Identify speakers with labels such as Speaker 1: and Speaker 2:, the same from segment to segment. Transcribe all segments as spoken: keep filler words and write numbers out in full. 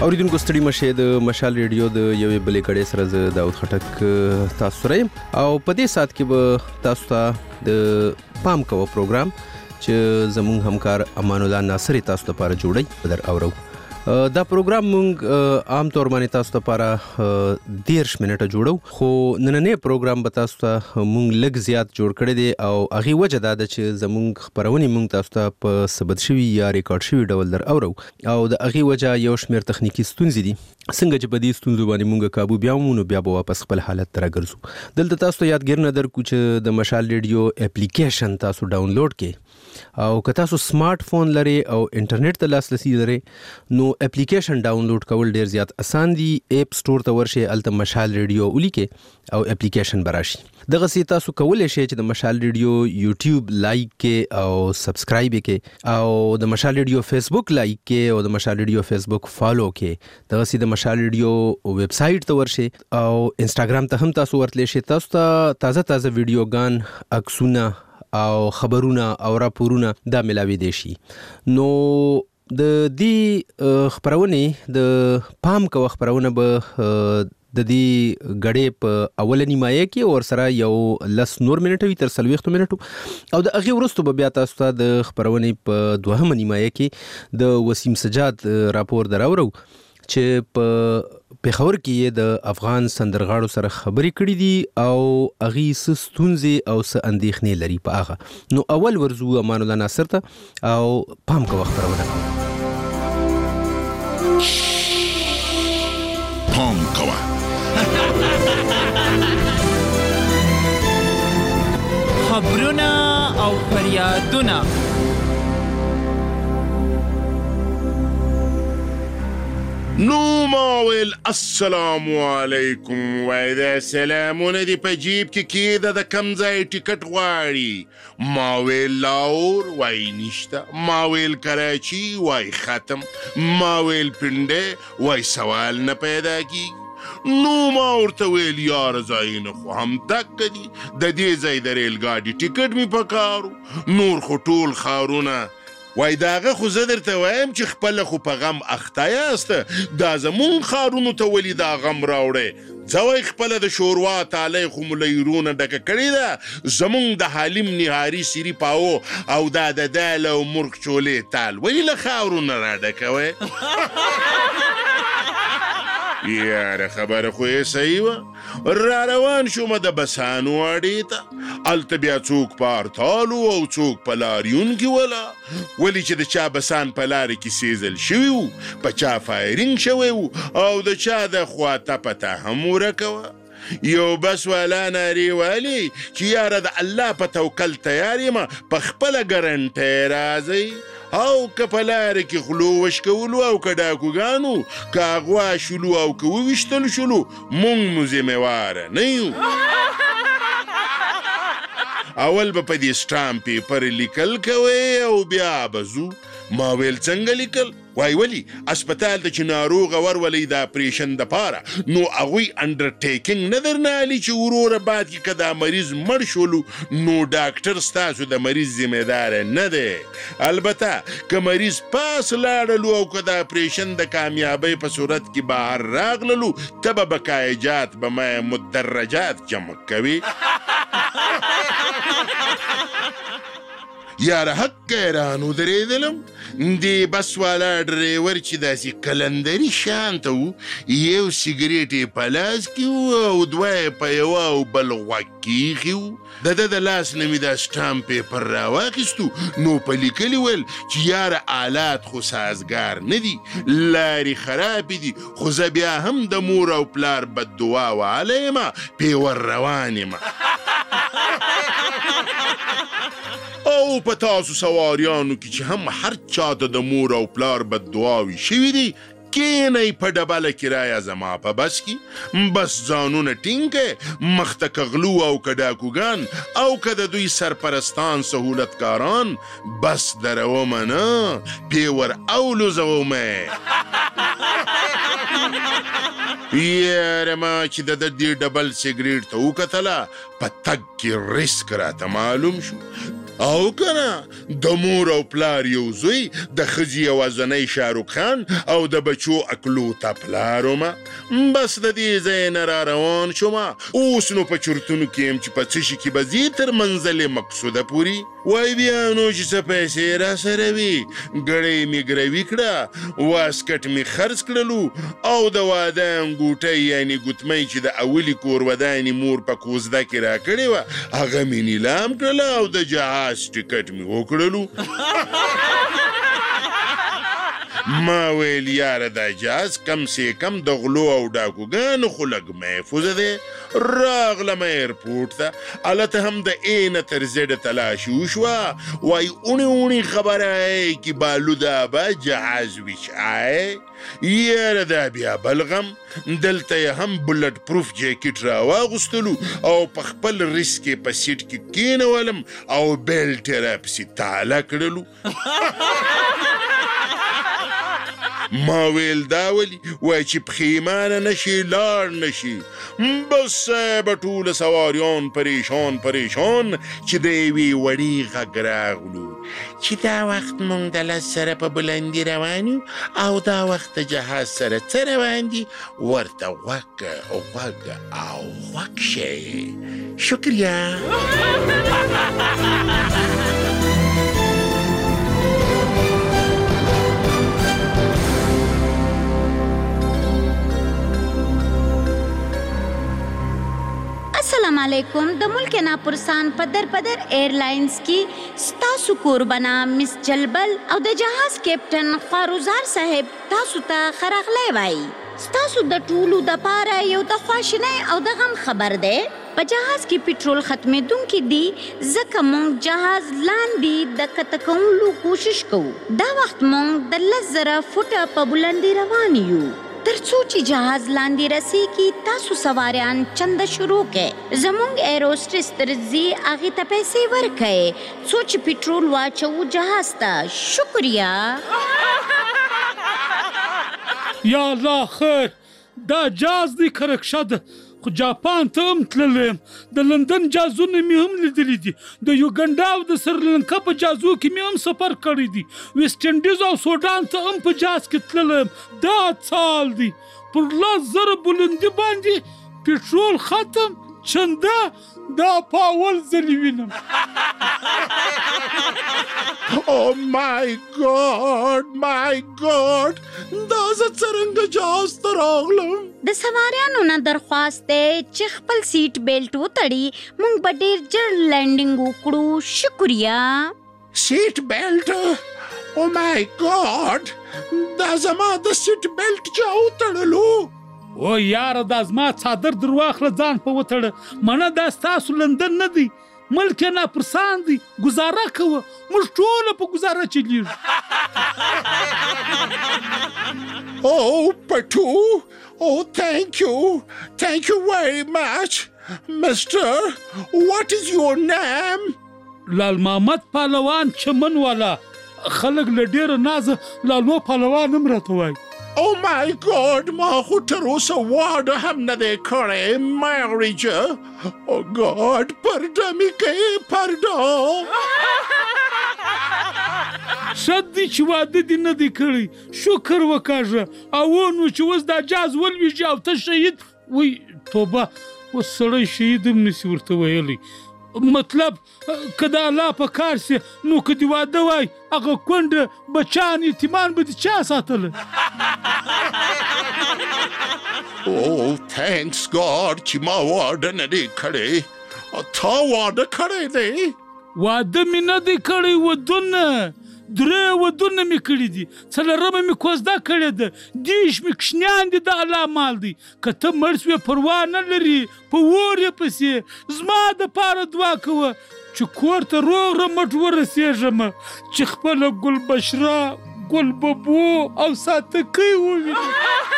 Speaker 1: اوریدونکو ستړي مشه د مشال ریډیو د یوې بلې کړې سره زه داود خټک تاسو سره او په دې سات کې به تاسو ته د پام کوو پروګرام چې زموږ همکار امان الله ناصری تاسو لپاره جوړی در اورو. دا پروګرام مونږ عام طور باندې تاسو لپاره دیرش منټه جوړو، خو نننې پروګرام به تاسو ته مونږ لږ زیات جوړ کړی دی او هغه وجه دا ده چې زموږ خبرونه مونږ تاسو ته په ثبت شوی یا ریکارډ شوی ډول در اورو او د هغه وجه یو شمېر تخنیکی ستونزې دي. څنګه چې په دې ستونزو باندې مونږ قابو بیاومو نو بیا به واپس خپل حالت ته راګرځو. دلته تاسو ته یادګیر نه درکو چې د مشال ریډیو اپلیکیشن تاسو ډاونلوډ کړئ او که تاسو سمارټ فون لري او انټرنیټ ته لاسرسي لري نو اپلیکیشن ډاونلوډ کول ډیر زیات اسان دي. اپ سٹور ته ورشئ، الته مشال ریډیو ولیکئ او اپلیکیشن براشي. دغه سي تاسو کولای شئ چې د مشال ریډیو یوټیوب لایک کې او سبسکرایب کې او د مشال ریډیو فیسبوک لایک کې او د مشال ریډیو فیسبوک فالو کې. دغه سي د مشال ریډیو ویب سټ ته ورشئ او انستګرام ته هم تاسو ورتلی شئ. تاسو ته تازه تازه ویډیوګان، عکسونه او خبرونه او راپورونه دا ملاوي دي شي. نو د دې خبرونه د پام کو خبرونه به د دې غړې په اولنی مایه کې اور سره یو لس نور منټه وي تر سلويخت منټو او د اغه ورستو به بیا تاسو ته د خبرونه په دوهمه نیمایه کې د وسیم سجاد راپور دراورو چې په پیښور کې د افغان سندرغاړو سره خبرې کړې دي او اغه ستونزې او س اندېښنې لري په هغه. نو اول ورزو امان الله ناصر ته او پام کو خبرونه
Speaker 2: پام کو
Speaker 3: خبرونه او فریادونه.
Speaker 2: نو ماویل السلام علیکم وای دا سلامونه دی په جیب کې کېده د کم ځای ټیکټ غواړي. ماویل لاور وای نشته، ماویل کراچي وای ختم، ماویل پنډه وای سوال نه پیدا کیږي. نو ما ورته ویل یار ځایونه خو هم دک دي، د دې ځای د ریل ګاډي ټیکټ می پکارو، نور خو ټول ښارونه وای داغه خو زه درته وایم چې خپل خو په غم اخته یاست، دا زمون خارونو ته ولې دا غم راوړی. ځوی خپل د شوروا تالی خو ملیرونه ډکه کړې ده، زمونږ د حالیم نهاري سیری پاو او دا د دال او مرغ چولې تال ولې له خاورونه را ډکوي. یاره خبره خو یې صحیح وه. را روان شومه د بسانو اډې ته، هلته بیا څوک په ارتالو او څوک په لاریون کې ولا، ولې چې د چا بسان په لارې کې سیزل شوي وو، په چا فایرینګ شوی وو او د چا د خوا تپته هم ورکه وه. یو بس والا نارې والي چې یاره د الله په توکل تیار یم، په خپله ګرنټۍ راځئ او که په لارې کې خلو وشکولو او که ډاکوګانو که اغوا شلو او که وویشتل شلو مونږ مو ذمهواره نه یو. اول به په دې سټامپ پیپر لیکل کوئ او بیا به ځو. ما ویل څنګه لیکل؟ وای ولی اسپتال ته چې ناروغه ورولئ د اپریشن دپاره نو هغوی انډرټیکنګ نه درنه علي چې وروره بعد کې که دا مریض مړ شولو نو ډاکټر ستاسو د مریض ذمهداره نه دی. البته که مریض پاس لاړلو او که د اپریشن د کامیابۍ په صورت کې بهر راغللو ته به بقایجات به ما مدرجات جمع کوي. یاره حق ایرانو درېدلم، دې بس والا ډریور چې داسې کلندري شانته و، یو سیګریټ یې په لاس کې و او دوه یې په یوه او بل غوږ کې ایښي و. د ده د لاس نه مې دا سټامپ پیپر راواخیستو نو په لیکلي ول چې یاره آلات خو سازګار نه دي، لارې خرابې دي، خو زه بیا هم د مور او پلار بددعا واله یمه، پیور روان یمه. او په تاسو سواریانو کې چې هم هر چاته د مور او پلار بددعاوې شوي دي، کینئ په ډبله کرایه زما په بس کې، بس ځانونه ټینګ کړئ، مخته که غلو او که ډاکوګان او که د دوی سرپرستان سهولتکاران، بس درومه نه پیور او لوزومه. یاره ما چې د دې ډبل سیګریټ ته وکتله په تګ کې ریسک راته معلوم شو. او کنه د مور او پلار یو زوی د ښځې یوازنی شاروخ خان او د بچو اکلو ته پلار ومه. بس د دې ځای نه را روان شومه. اوس نو په چرتونو کې یم چې په څه شي کې به ځي تر منزل مقصوده پورې. وای بیا نو چې څه پیسې را سره وي ګړۍ مې ګروي کړه، واسکټ مې خرڅ کړلو او د واده انګوټۍ یعنې ګوتمۍ چې د اولي کور ودانې مور په کوزده کې را کړې وه هغه مې نیلام کړله او د جهاز ټکټ مې وکړلو. ما ویل یاره دا جهاز کم سې کم د غلو او ډاکوګانو خو لږ محفوظه دی. راغلم ایرپورټ ته، هلته هم د ای نه تر زیډه تلاشي وشوه. وایي اونې اونې خبره ای که بالودابه جهاز ویچای. یاره دا بیا بل غم. دلته یې هم بلټ پروف جاکټ را واغوستلو او په خپل ریس کې په سیټ کې کېنولم او بیلټ یې راپسې تاله کړلو. ما ویل دا ولي؟ وای چې پښیمانه نشي لاړ نشي. بس صاحبه ټوله سواریان پریشان پریشان چې د یوې وړې غږ راغلو چې دا وخت مونږ د لس سره په بلندي روان یو او دا وخت د جهاز سره څه روان دي، ورته غوږ غوږ او غوږ شئ. شکریه.
Speaker 4: السلام علیکم. د ملک ناپرسان پدر پدر ایرلاینز کی ستاسو کوربنا مس جلبل او د جهاز کیپټن خواروزار صاحب تاسو ته خراغلی وایي. ستاسو د ټولو د پاره یو د خواشینۍ او د غم خبر دی. په جهاز کې پټرول ختمېدونکي دي ځکه موږ جهاز لاندې د کښته کولو کوشش کوو. دا وخت موږ د لس زره فوټه په بلندي روان یو. تر څو چې جهاز لاندې رسیږي تاسو سواریان چنده شروع کړئ. زموږ ایروسټریس تر ځي هغې ته پیسې ورکړئ څو چې پټرول واچوو جهاز ته. شکریه.
Speaker 5: یا الله خیر، دا جاز دی که رکشه ده. خو جاپان ته هم تللی یم. د لندن جازونه مې هم لیدلی دي. د یوګنډا او د سریلنکا په جازو کې مې هم سفر کړی دی. ویسټ انډیز او سوډان ته هم په جاز کې تللی یم. دا څال دی. پر لس زره بلندي باندې پټرول ختم چنده. دا په اول ځلې وینم.
Speaker 2: Oh my God, my God, دا زه څرنګه جهاز ته راغلم.
Speaker 4: د سواریانو نه درخواست دی چې خپل سیټ بیلټ وتړي. موږ به ډېر ژر لینډینګ وکړو. شکریه.
Speaker 2: سیټ بیلټ؟ او مای ګاډ، دا زما د سیټ بیلټ چا وتړلو؟
Speaker 5: او یاره دا زما څادر در واخله ځان په وتړه. منه دا ستاسو لندن نه دی، ملک ناپرسان دی. ګزاره کوه، موږ ټوله په ګزاره چلیږو.
Speaker 2: Oh, Patu. Oh, thank you. Thank you very much. Mister, what is your name?
Speaker 5: لال محمد پهلوان چمن والا. خلک له ډېره نازه لالو پهلوان هم راته وایي.
Speaker 2: Oh my God, ما خو تر اوسه واده هم نه دی کړی. ماریجه. Oh God, پرده مې کوي پرده.
Speaker 5: شد دی چې واده دې نه دی کړی. شکر وکاږه. او نو چې اوس دا جاز ولویږي او ته شهید. وی توبه، اوس سړی شهید هم نسي ورته ویلی. مطلب که د الله په کار سي نو که دې واده وای هغه کونډه بچان یتیمان به دې چا ساتله؟
Speaker 2: Oh, thanks God چې ما واده نه دی کړی. تا واده کړی دی؟
Speaker 5: واده مې نه دی کړی. ودونه درې ودونه مې کړي دي. څلرمه مې کوزده کړې ده. دیش مې کوچنیان دي. د الله مال دی. که ته مړ سوې پروا نه لري، په اور یې پسې. زما دپاره دعا کوه چې کور ته روغ رمټ ورسېږم، چې خپله ګل بشره، ګل ببو او ساتکۍ ووینم.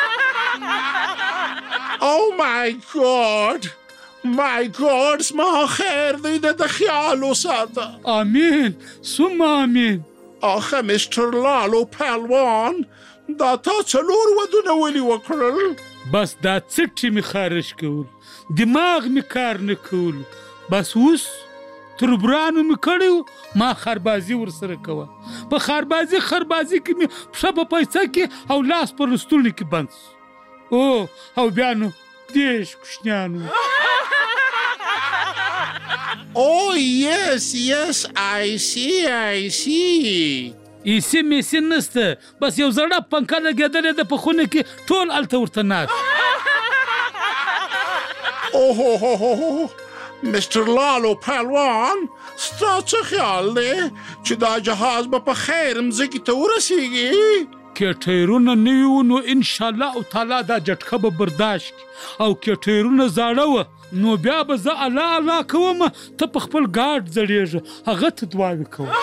Speaker 2: Oh my God, my God، زما خیر دی، د ده خیال وساته.
Speaker 5: آمین ثم آمین.
Speaker 2: آخه مستر لالو پهلوان، دا تا څلور ودونه ولې وکړل؟
Speaker 5: بس دا څټې مې خارش کول، دماغ مې کار نه کول. بس اوس تربرانو مې کړی ما خربازي ورسره کوه. په خربازي خربازي کې مې پښه په پیسه کې او لاس په لستوڼي کې بند سو. او او بیا نو دیش کوشنیانو.
Speaker 2: Oh, yes, yes, I see, I see.
Speaker 5: ایسی میسی نسته، بس یو زړه پنکه لګېدلې ده په خونه کې ټول هلته ورته ناست.
Speaker 2: اوه مستر لالو پهلوان ستا څه خیال دی چې دا جهاز به په خیر مځکې ته ورسیږي؟
Speaker 5: که ټایرونه نوي وو نو انشاءالله او تعالی دا جټکه به برداشت کړي، او که ټایرونه زاړه وه نو بیا به زه الله الله کوم ته په خپل ګاډ زړېږه هغه ته دعاوې کوم.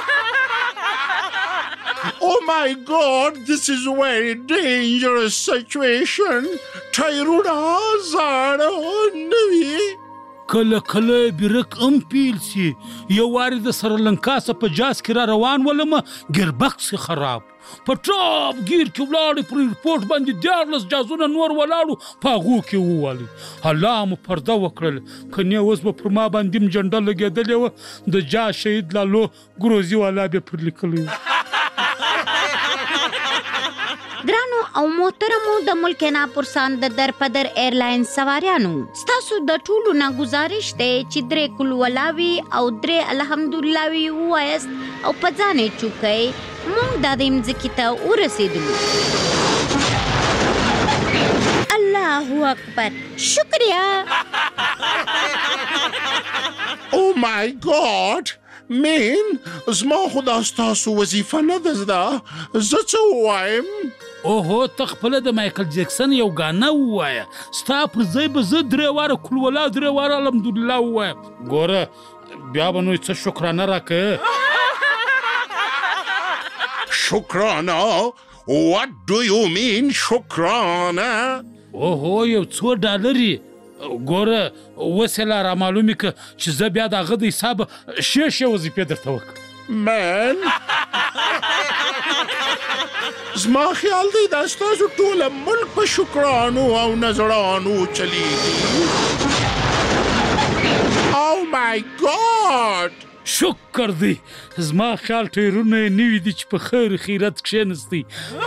Speaker 2: Oh my God, this is a very dangerous situation. ټایرونه زاړه نوي.
Speaker 5: کله کله بیرک هم پیل سي. یو وارې د سریلنکا څخه په جاز کې را روان ولم، ګیربکس یې خراب، په ټاپ ګیر کې ولاړې، پر ایرپورټ باندې دیارلس جازونه نور ولاړو، په هغو کې ووالي. الله مو پرده وکړل، کنې اوس به پر ما باندې م جنډه لګېدلې وه، د جاز شهید لالو ګروزي والا بیا پر لیکلی و.
Speaker 4: ګرانو او محترمو د ملک ناپرسان د درپدر ایرلاینز سواریانو، ستاسو د ټولو نه گزارش دی چې درې کلولاوي او درې الحمدللهوي ووایست او په ځان یې چوکئ. موږ دا د مځکې ته ورسېدلو. الله اکبر، شکریه.
Speaker 2: Oh my God, مین زما خو دا ستاسو وظیفه نه ده زده، زه څه ووایم؟
Speaker 5: اوهو ته خپله د مایکل جکسن یو ګانه ووایه، ستا پر ځای به زه درې واره کلولا درې واره الحمدلله ووایم. ګوره بیا به نو څه شکرانه راکړه.
Speaker 2: شکرانه؟ What do you mean شکرانه؟
Speaker 5: اوهو یو څو ډالري. ګوره اوس یې لا رامعلومې که چې زه بیا د هغه د حساب شې شې وظیفې درته وکړم.
Speaker 2: مین زما خیال دی دا ستاسو ټوله ملک په شکرانو او نظرانو چلیږي. او مای ګاډ،
Speaker 5: شکر دی. زما خیال ټایرونه یې نوي دي چې په خیر خیرت کښېنستی.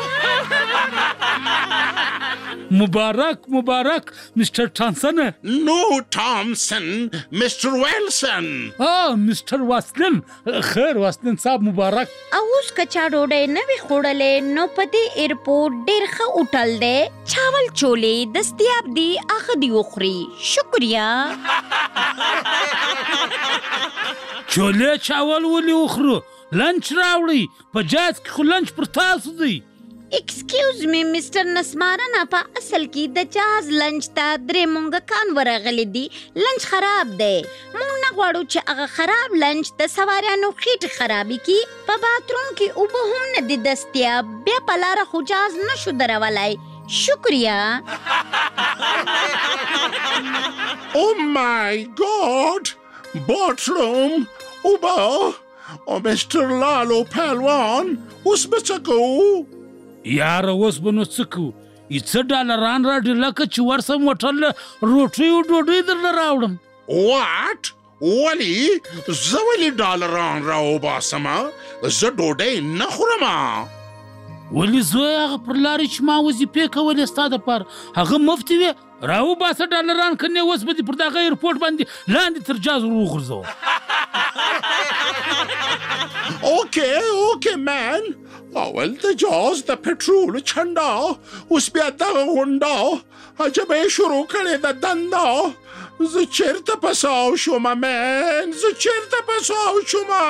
Speaker 5: مبارک مبارک مستر ټانسن.
Speaker 2: نو ټامسن، مستر ویلسن.
Speaker 5: آه مستر واسلن. خیر واسلن صاحب مبارک.
Speaker 4: او اوس که چا ډوډۍ نه وي خوړلې نو په دې ایرپورټ ډېر ښه هوټل دی، چاول چولې دستیاب دي، هغه دې وخوري. شکریه.
Speaker 5: چولې چاول ولې وخورو؟ لنچ راوړئ، په جاز کې خو لنچ پر تاسو دی.
Speaker 4: ایکسکیوز می مسټر نسمارنه، په اصل کې د جهاز لنچ ته درې مونږکان ورغلي دي. لنچ خراب دی، مونږ نه غواړو چې هغه خراب لنچ د سواریانو خېټې خرابې کړي. په باتروم کې اوبه هم نه دي دستیاب، بیا په لاره خو جهاز نشو درولی. شکریه.
Speaker 2: او مای ګاډ، باتروم، اوبه. او مستر لالو پهلوان اوس به څه کوو؟
Speaker 5: یاره اوس به نو څه کوو؟ یې څه ډالران راډې لکه چې ورسم هوټل له روټیو ډوډۍ درله راوړم.
Speaker 2: واټ؟ ولې؟ زه ولې ډالران راوباسمه؟ زه ډوډۍ نه خورمه.
Speaker 5: ولې زوی هغه پر لارې چې ما وظیفې کولې ستا دپاره هغه مفتې وې؟ راوباسه ډالران، کنې اوس به دې پر دغه ایرپورټ باندې لاندې تر جاز ور وغورځوم.
Speaker 2: اوکې اوکې مین، اول د جاز د پټرولو چنډا، اوس بیا دغه غونډا عجبه یې شروع کړې ده دنده. زه چېرته پساو شومه مین، زه چېرته پساو شومه.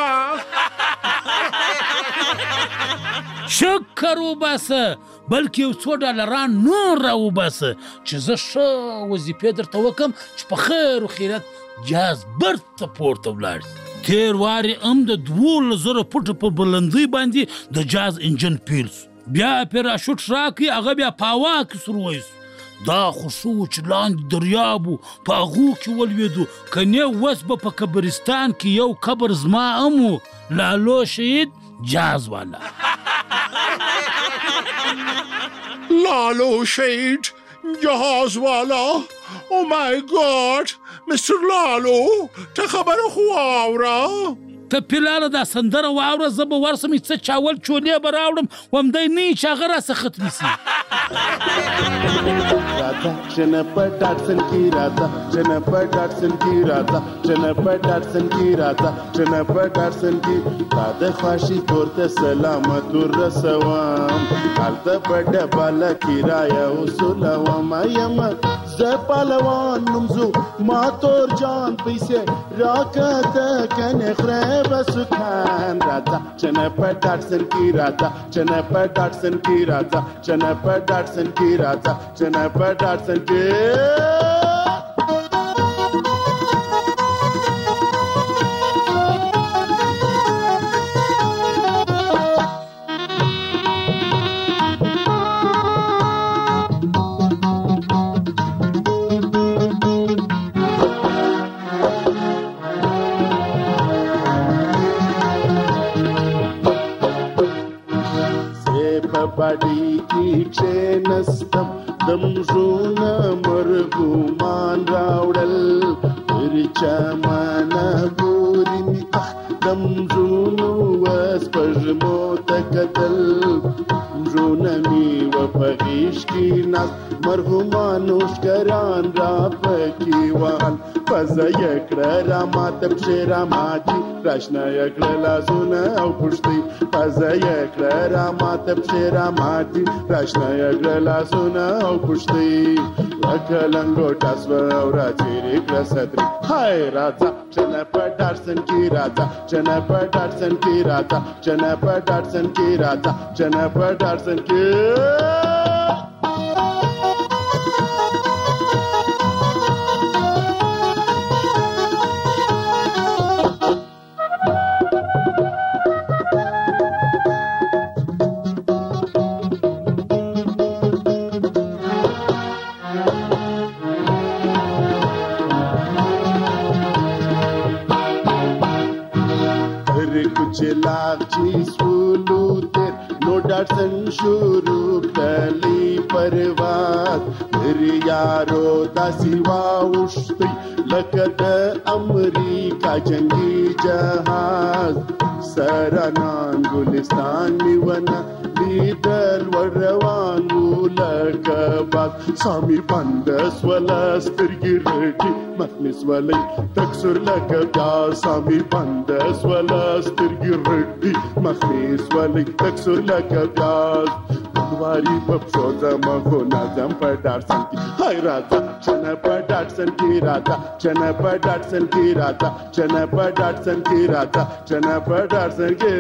Speaker 5: شکر وباسه، بلکې یو څو ډالران نور راوباسه چې زه ښه وظیفې درته وکړم چې په خیر و خیرت جاز برته پورته ولاړ. تیر وارې هم د دولس زره فوټه په بلندۍ باندې د جاز انجن پیل سو، بیا پیراشوټ راکړي، هغه بیا په هوا کې سروی سو. دا خو شو چې لاندې دریاب و، په هغو کې ولوېدو. کنې اوس به په قبرستان کې یو قبر زما هم و، لالو شهید جاز والا.
Speaker 2: لالو شهید جهاز والا. او مای ګاډ، مستر لالو ته خبره خو واوره.
Speaker 5: ته پیلاله دا سندره واوره، زه به ورسم څه چاول چولې به راوړم ومدی نه یې چې هغه راسه ختمې سي.
Speaker 6: راځه جنپه ډاټسن کې راځه، جنپه ډاټسن کې راځه، جنپه ډاټسن کې راځه، جنپه ډاټسن کې تا د خواشي کور ته سلامت ورسوم، هلته په ډبله کرایه وسولوم یم زه پهلوان نوم زو ما تور جان پیسې راکته کنې خورې به سکان. راځه جنپه ډاټسن کې راځه، جنپه ډاټسن کې راځه، جنپه ډاټسن کې راځه، جنپه ډاټسن کې. باډي کې کښېنستم دم زړونه مرغومان راوړل تر چمنه پورې مې اخ دم زړونو وسپږمو ته کتل، زړونه مې وپه غېږ کې ناست مرغومانو ښکران را پکې وهل، پزه یې کړه را ماته پښې را ماتي راشنه یې کړه لاسونه او پښتۍ، پزه یې کړه را ماته پښې را ماتي راشنه یې کړه لاسونه او پښتۍ، لکه لنګوټه سوه او راڅېرې کړه سترې. هی راځه جنپه ډاټسن کې راځه، جنپه ډاټسن کې راځه، جنپه ډاټسن کې راځه، جنپه ډاټسن کې. چلاغ چی سولو تیر نو ډاټسن شروع کلی پرواز، میری یارو داسې واوښتی لکه د امریکا جنګي جهاز، سره نانګلستان مې ونه لیدل ور روان وو لکه باز، سامي بنده سوله سترګې رټي مخ مې سولی تک سور لکه پیاز، سامي بنده سوله سترګې رټي مخ مې سولی تک سور لکه پیاز، بنواري په پښو ځمه خو نظم په ډاټسن کې. هی راځه جنپه ډاټسن کې راځه، جنپه ډاټسن کې راځه، جنپه ډاټسن کې راځه، جنپه ډاټسن کې.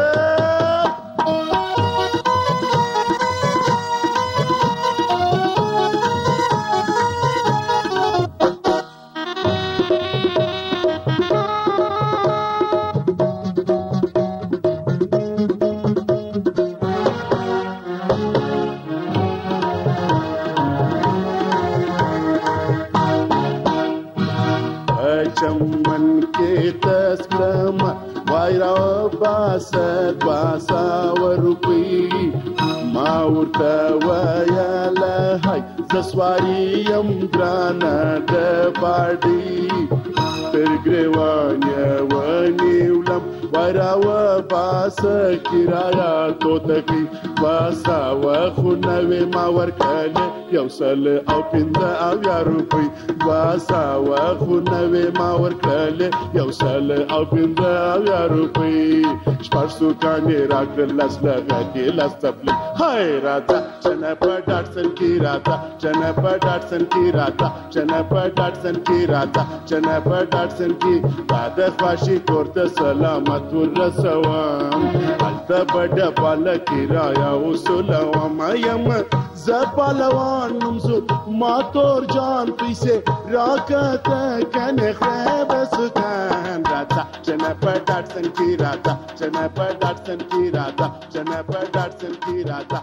Speaker 6: چمن کې تسکرم وای را باسه باسه ورپی، ما ورته ویله هی زه سواري یم ګرانه د باډي، تر ګریوان یې ونیولم وای را وباسه کرایه توتکۍ باسه وخو نوې ما ورکړلې یو سل او پنځه اویا روپۍ، باسه وخو نوې ما ورکړلې یو سل او پنځه اویا روپۍ، شپږ سوکانې راکړل لس لغتې لس څپلۍ. هی راځه جنپه ډاټسن کې راځه، جنپه ډاټسن کې راځه، جنپه ډاټسن کې راځه، جنپه ډاټسن کې تا د خواشي کور ته سلامت ورسوم، هلته په ډبله کرایه وسولوم یم زه پهلوان نوم زو ما تور جان پیسې راکته کنې خورې به سکان. راځه جنپه ډاټسن کې راځه، جنپه ډاټسن کې راځه، جنپه ډاټسن کې راځه.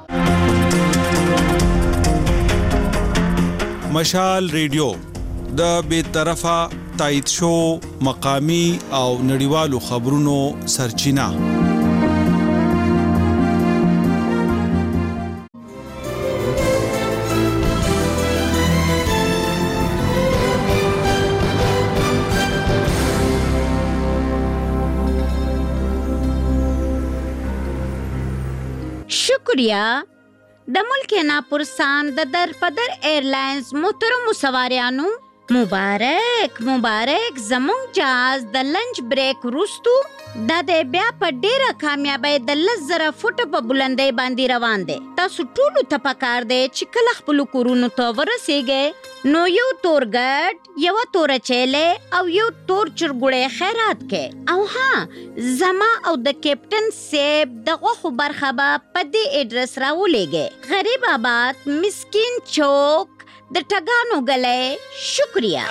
Speaker 7: مشال ریډیو د بے طرفه تایید شو مقامی او نړیوالو خبرونو سرچینه.
Speaker 4: شکریہ د ملک ناپرسان د درپدر ایرلاینز محترمو سواریانو مبارک مبارک زمونږ جهاز د لنچ بریک وروستو دا د بیا په ډیره کامیابۍ د لس زره فوټه په بلندۍ باندې روان دی. تاسو ټولو ته پکار دی چې کله خپلو کورونو ته ورسیږئ نو یو تور ګډ، یوه توره چیلې او یو تور چرګوړی خیرات کړئ. او ها زما او د کیپټن صاحب د غوښو برخه به په دې ایډرس راولېږئ: غریب آباد، مسکین چوک، د ټګانو گلې. شکریہ.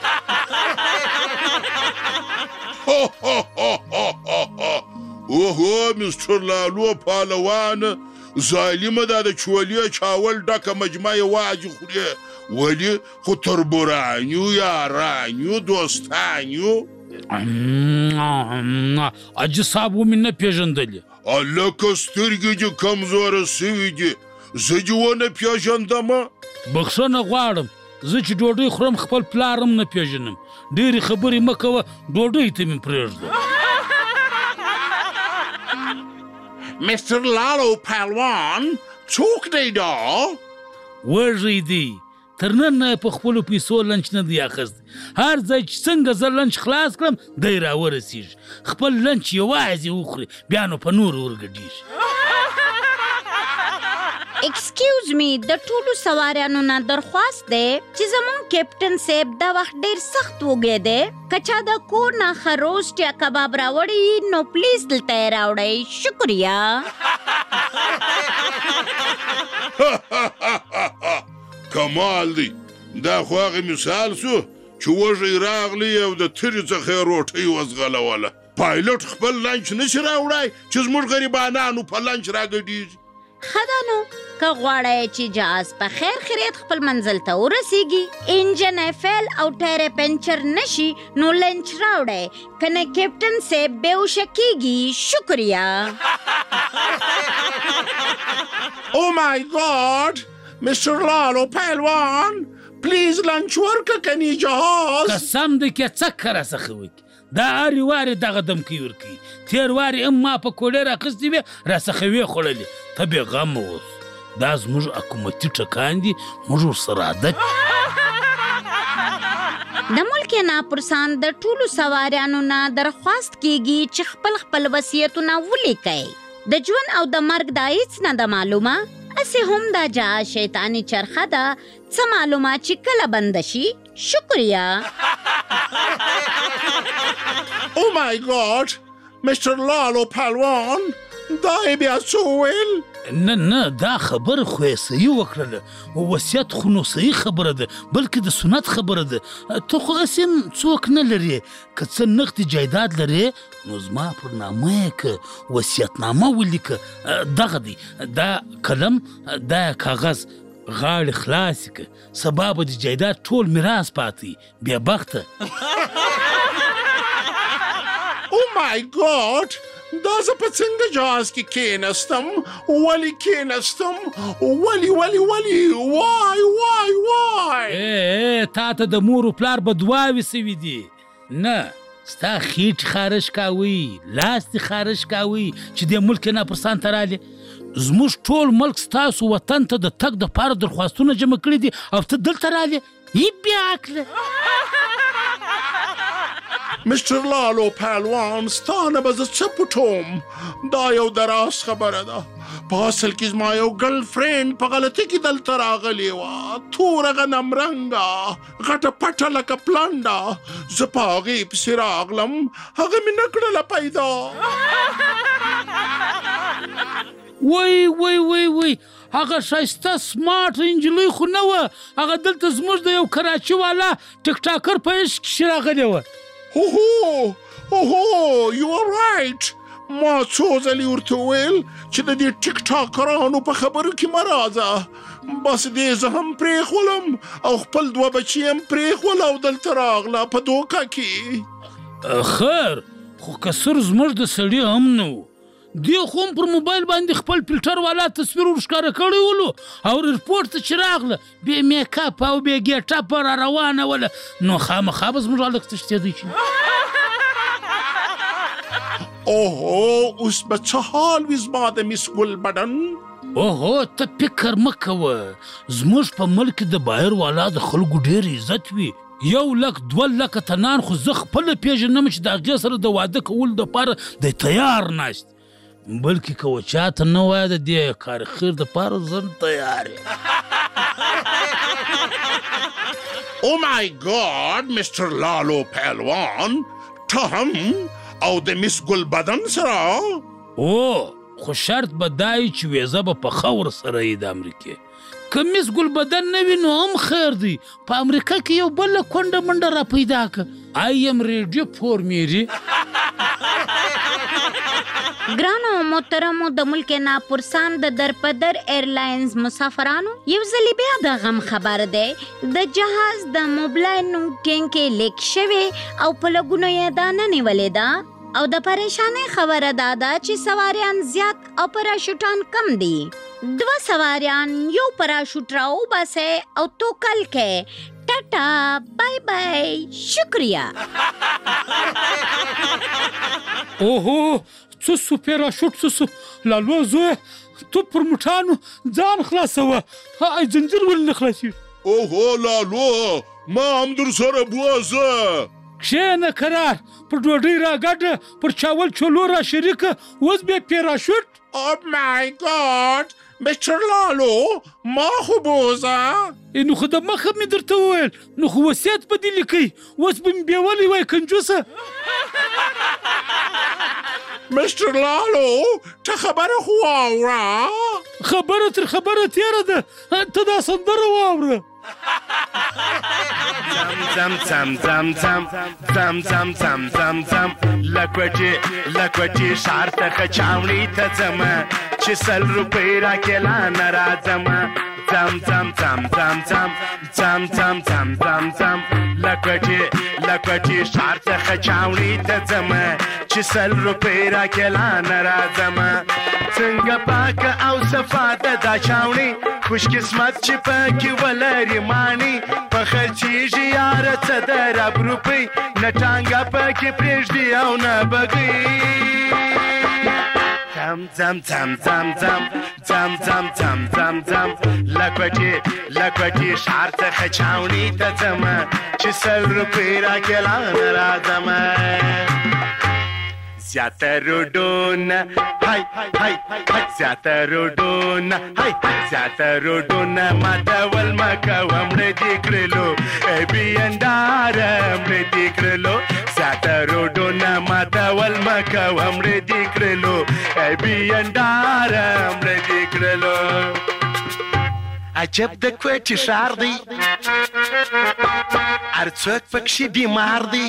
Speaker 2: اوهو مستر لالو پهلوان، ظالمه دا د چولې چاول ډکه مجمع واجی خوري، ولی خو تربورانیو یارانیو دوستانیو.
Speaker 5: حاجي صاحب ومې نه پیژندلې.
Speaker 2: هلکه سترګې دې کمزوره سوي دي، زه دې ونه پیژندمه.
Speaker 5: بخښنه غواړم، زه چې ډوډۍ خورم خپل پلار هم نه پیژنم. ډېرې خبرې مه کوه، ډوډۍ ته مې پرېږده.
Speaker 2: مستر لالو پهلوان څوک دی دا؟
Speaker 5: وږی دی، تر نن نه په خپلو پیسو لنچ نه دی اخیستی. هر ځای چې څنګه زه لنچ خلاص کړم دی راورسېږي، خپل لنچ یوازې وخوري، بیا نو په نورو ورګډېږي.
Speaker 4: ایکسکیوز می، د ټولو سواریانو نه درخواست دی چې زمونږ کیپټن صاحب دا وخت ډېر سخت وږی دی. که چا د کور نه ښه روسټ یا کباب راوړي نو پلیز دلته یې راوړئ. شکریہ.
Speaker 2: کمال دی، دا خو هغه مثال سو چې وږی راغلی او د ترې څخه یې روټۍ وزغلوله. پایلوټ خپل لنچ نشي راوړی چې زموږ غریبانانو په لنچ راګډېږي.
Speaker 4: ښه ده نو، که غواړئ چې جهاز په خیر خیریت خپل منزل ته ورسیږي، انجن یې فیل او ټایر یې پنچر نشي نو لنچ راوړئ، که نه کیپټن صاحب بېهوشه کېږي. شکریہ.
Speaker 2: او مای ګاډ، مستر لالو پهلوان پلیز لنچ ورکه کنی جهاز.
Speaker 5: قسم دی که څه راڅخه وکړي، دا هرې وارې دغه دمکۍ ورکوي. تېر وارې هم ما په کوډۍ راخیستې وې، راڅخه ویې خوړلې. ته بېغمه اوس، دا زموږ حکومتي ټکان دي، موږ ورسره عادت.
Speaker 4: د ملک ناپرسان د ټولو سواریانو نه درخواست کیږي چې خپل خپل وصیتونه ولیکئ. د ژوند او د مرګ دا هیڅ نه ده معلومه، اسې هم دا جهاز شیطاني چرخه ده، څه معلومه چې کله بنده شي. شکریہ.
Speaker 2: او مای ګاډ، مستر لالو پهلوان دا یې بیا څه وویل؟
Speaker 5: نه نه، دا خبره خو یې صحیح وکړله. وصیت خو نو صحیح خبره ده، بلکې د سنت خبره ده. ته خو هسې هم څوک نه لرې، که څه نقد جایداد لرې نو زما پر نامه یې که وصیتنامه ولیکه. دغه دی، دا قلم، دا کاغذ، غاړې خلاصې که، سبا به د جایداد ټول میراث پاتې. بیا بخته.
Speaker 2: او مای ګاډ، دا زه په څنګه جهاز کې کېنستم؟ ولې کېنستم؟ ولې ولې ولې؟ وای وای وای.
Speaker 5: ای تا ته د مور و پلار بدواوې سوي دي. نه، ستا خیټ خارش کاوي، لاس دې خارش کاوي چې دې ملک ناپرسان ته رالې. زموږ ټول ملک ستاسو وطن ته د تګ دپاره درخواستونه جمع کړي دي او ته دلته رالې. ای بیا عقله.
Speaker 2: مستر لالو پهلوان، ستا نه به زه څه پټوم؟ دا یو دراز خبره ده. په اصل کې زما یو ګرل فرینډ په غلطۍ کې دلته راغلې وه، توره غنم رنګه، غټه پټه لکه پلنډه. زه په هغې پسې راغلم، هغه مې نه کړله پیدا.
Speaker 5: وای وای وای وای، هغه ښایسته سمارټ نجلۍ خو نه وه، هغه دلته زموږ د یو کراچي والا ټیک ټاکر په عشق کښې راغلې وه.
Speaker 2: اوهو اوهو، یو آر رایټ. ما څو ځلې ورته وویل چې د دې ټیک ټاکرانو په خبرو کې مه راځه. بس دې زه هم پرېښولم او خپل دوه بچي هم پرېښول او دلته راغله په دوکه کې.
Speaker 5: خیر، خو کسر زموږ د سړي هم نه و. دې خو هم پر موبایل باندې خپل فلټر والا تصویر ورښکاره کړی ولو او ریپورټ ته چې راغله بې میکاپ او بې ګیټاپ را روانه وله، نو خامخا به زموږ هلک تښتېدی شي.
Speaker 2: اوهو، اوس به څه حال وي زما د میس ګل بدن؟
Speaker 5: اوهو ته فکر مه کوه زموږ په ملک د بایر والا د خلکو ډېر عزت وي یو لک دوه لکه تنان خو زه خپله پېژنم چې د هغې سره د واده کولو دپاره دی تیار ناست بلکې که و چاته نه وایه د دې کار خیر دپاره زه تیار یم
Speaker 2: او مای ګاډ مستر لالو پهلوان ته هم او د مس ګل بدن سره
Speaker 5: او خو شرط به دا وي چې ویزه به په ښه ورسره یي د امریکې که مس ګل بدن نه وي نو هم خیر دی په امریکا کې یو بله کونډه منډه را پیدا که آی یم ریډي فور میری
Speaker 4: ګرانو محترمو د ملک ناپرسان د درپدر ایرلاینز مسافرانو یو ځلې بیا د غم خبر دی د جهاز د موبلاین ټینکې لیک شوی او په لګونو یې دا نه نیولې ده او د پریشانۍ خبره دا ده چې سواریان زیات او پراشوټان کم دي دوه سواریان یو پراشوټ راوباسئ او توکل کې ټاټا بای بای شکریہ
Speaker 5: اوهو څه سو پراشوټ څه سو لالو زوی تو پر موټانو ځان خلاصوه ای زنجیر ولې نه خلاصېږي
Speaker 2: اوهو لالو ما هم در سره بوځه
Speaker 5: کښېنه کرار پر ډوډۍ راګډه پر چاول چولو را شریکه اوس بیا پیراشوټ
Speaker 2: او مای ګاډ مستر لالو ما خو بوځه
Speaker 5: نو خو د مخه مې درته وویل نو خو وصیت به دې لیکئ اوس به مې بیولې وای کنجوسه
Speaker 2: مستر لالو ته خبره خو واوره
Speaker 5: خبره تر خبره تیره ده ته دا سندره واوره
Speaker 8: زم زم زم زم زم زم زم زم زم لکوټي لکوټي ښار ته چاوړي ته ځم چې سل روپۍ راکې لا نه راځم زم زم زم زم زم زم زم زم زم زم لکوټي لکوټي ښار ته چاوړي ته ځم چې سل روپۍ راکې لا نه راځم څنګه پاکه او صفا ده دا چاوړي خوش قسمت چې پکې ولري مانی په خرچیږي یاره څه د رب روپۍ نه ټانګه پکې پرېږدي او نه بګي زم زم زم زم زم زم زم زم زم زم لکوټي لکوټي ښار څخه چاوڼي ته ځم چې سل روپۍ راکې لا نه راځم زیاته روډونه هی هی هی زیاته روډونه هی زیاته روډونه ماتول مه کوه مړه دې کړلو ای بینداره مړه دې کړلو زیاته روډونه ماتول مه کوه مړه دې کړلو ای بینداره مړه دې کړلو عجب د کوټې ښار دی هر څوک پکښې بیمار دی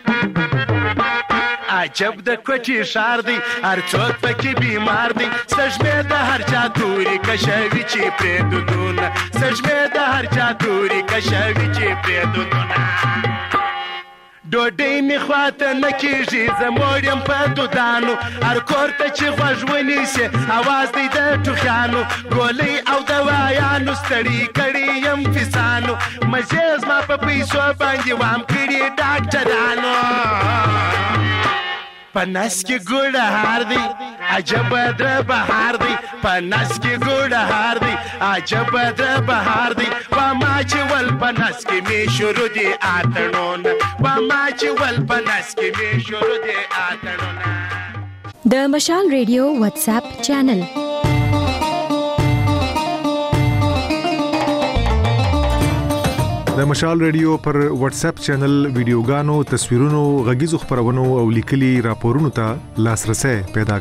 Speaker 8: عجب د کوټې ښار دی هر څوک پکې بیمار دی سږمې د هر چا توري کشوي چې پرې دودونه سږمې د هر چا توري کشوي چې پرې دودونه ډوډۍ مې خواته نه کېږي زه موړ یم په دودانو هر کور ته چې غوږ ونیسي اواز دی د ټوخیانو ګولۍ او دوایانو ستړي کړي یم فیسانو مزې زما په پیسو باندې وام کړي ډاکټرانو په نس کې ګوډه هار دی عجب در بهار دی په نس کې ګوډه هار دی عجب در بهار دی په ما چې ول په نس کې مې شروع دی اتڼونه په ما چې ول په نس کې مې شروع دی اتڼونه
Speaker 9: د مشال ریډیو واتس اپ چینل
Speaker 10: د مشال ریډیو پر واتس اپ چینل ویډیوګانو تصویرونو غږیزو خبرونو او لیکلي راپورونو ته لاسرسي پیدا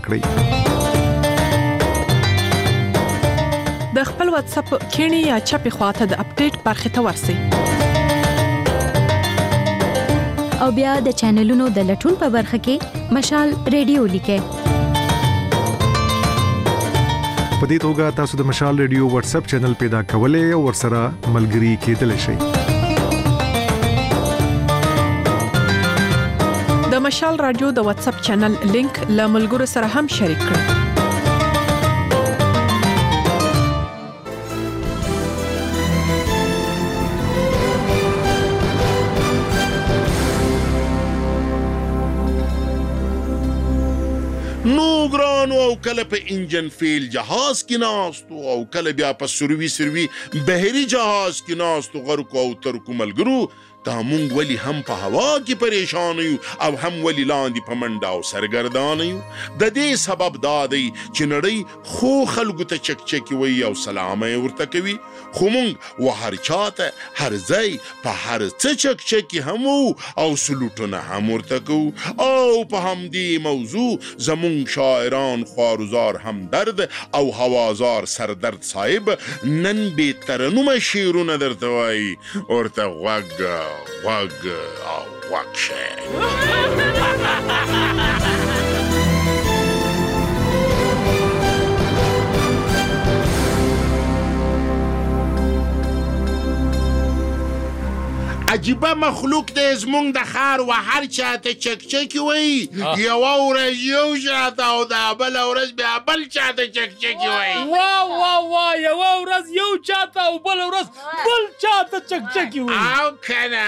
Speaker 10: کړئ
Speaker 11: د خپل واتس اپ کینی یا چپی خواته د اپډیټ برخه ته ورسی
Speaker 9: او بیا د چینلونو د لټون په برخه کې مشال ریډیو لیکه
Speaker 10: په دې توګه تاسو د مشال ریډیو واتس اپ چینل پیدا کولای او ورسره ملګري کېدلی شئ
Speaker 11: د مشال رادیو د واتس اپ چینل لینک له ملګرو سره هم شریک کړئ
Speaker 2: نو ګرانو او کله په انجن فیل جهاز کې ناستو او کله بیا په سروي سروي بحري جهاز کې ناستو غرقو او ترکو ملګرو دا مونږ ولې هم په هوا کې پریشان یو او هم ولې لاندې په منډه او سرګردان یو د دې سبب دا دی چې نړۍ خو خلکو ته چکچکي وایي او سلام یې ورته کوي خو مونږ و هر چاته هر ځای په هر څه چکچکي هم او سلوټونه هم ورته کوو او په همدې موضوع زمونږ شاعران خوارزار همدرد او هوازار سردرد صاحب نن بې ترنمه شعرونه درته وایي ورته غوږ غوږ او غوږ شه عجیبه مخلوق دی زمونږ د ښار و هر چاته چکچکي وایي یوه ورځ یو چاته او دا بله ورځ بیا بل چاته چکچکي وایي
Speaker 5: وا وا وا یوه ورځ یو چاته او بله ورځ بل چاته چکچکي وایي
Speaker 2: او کنه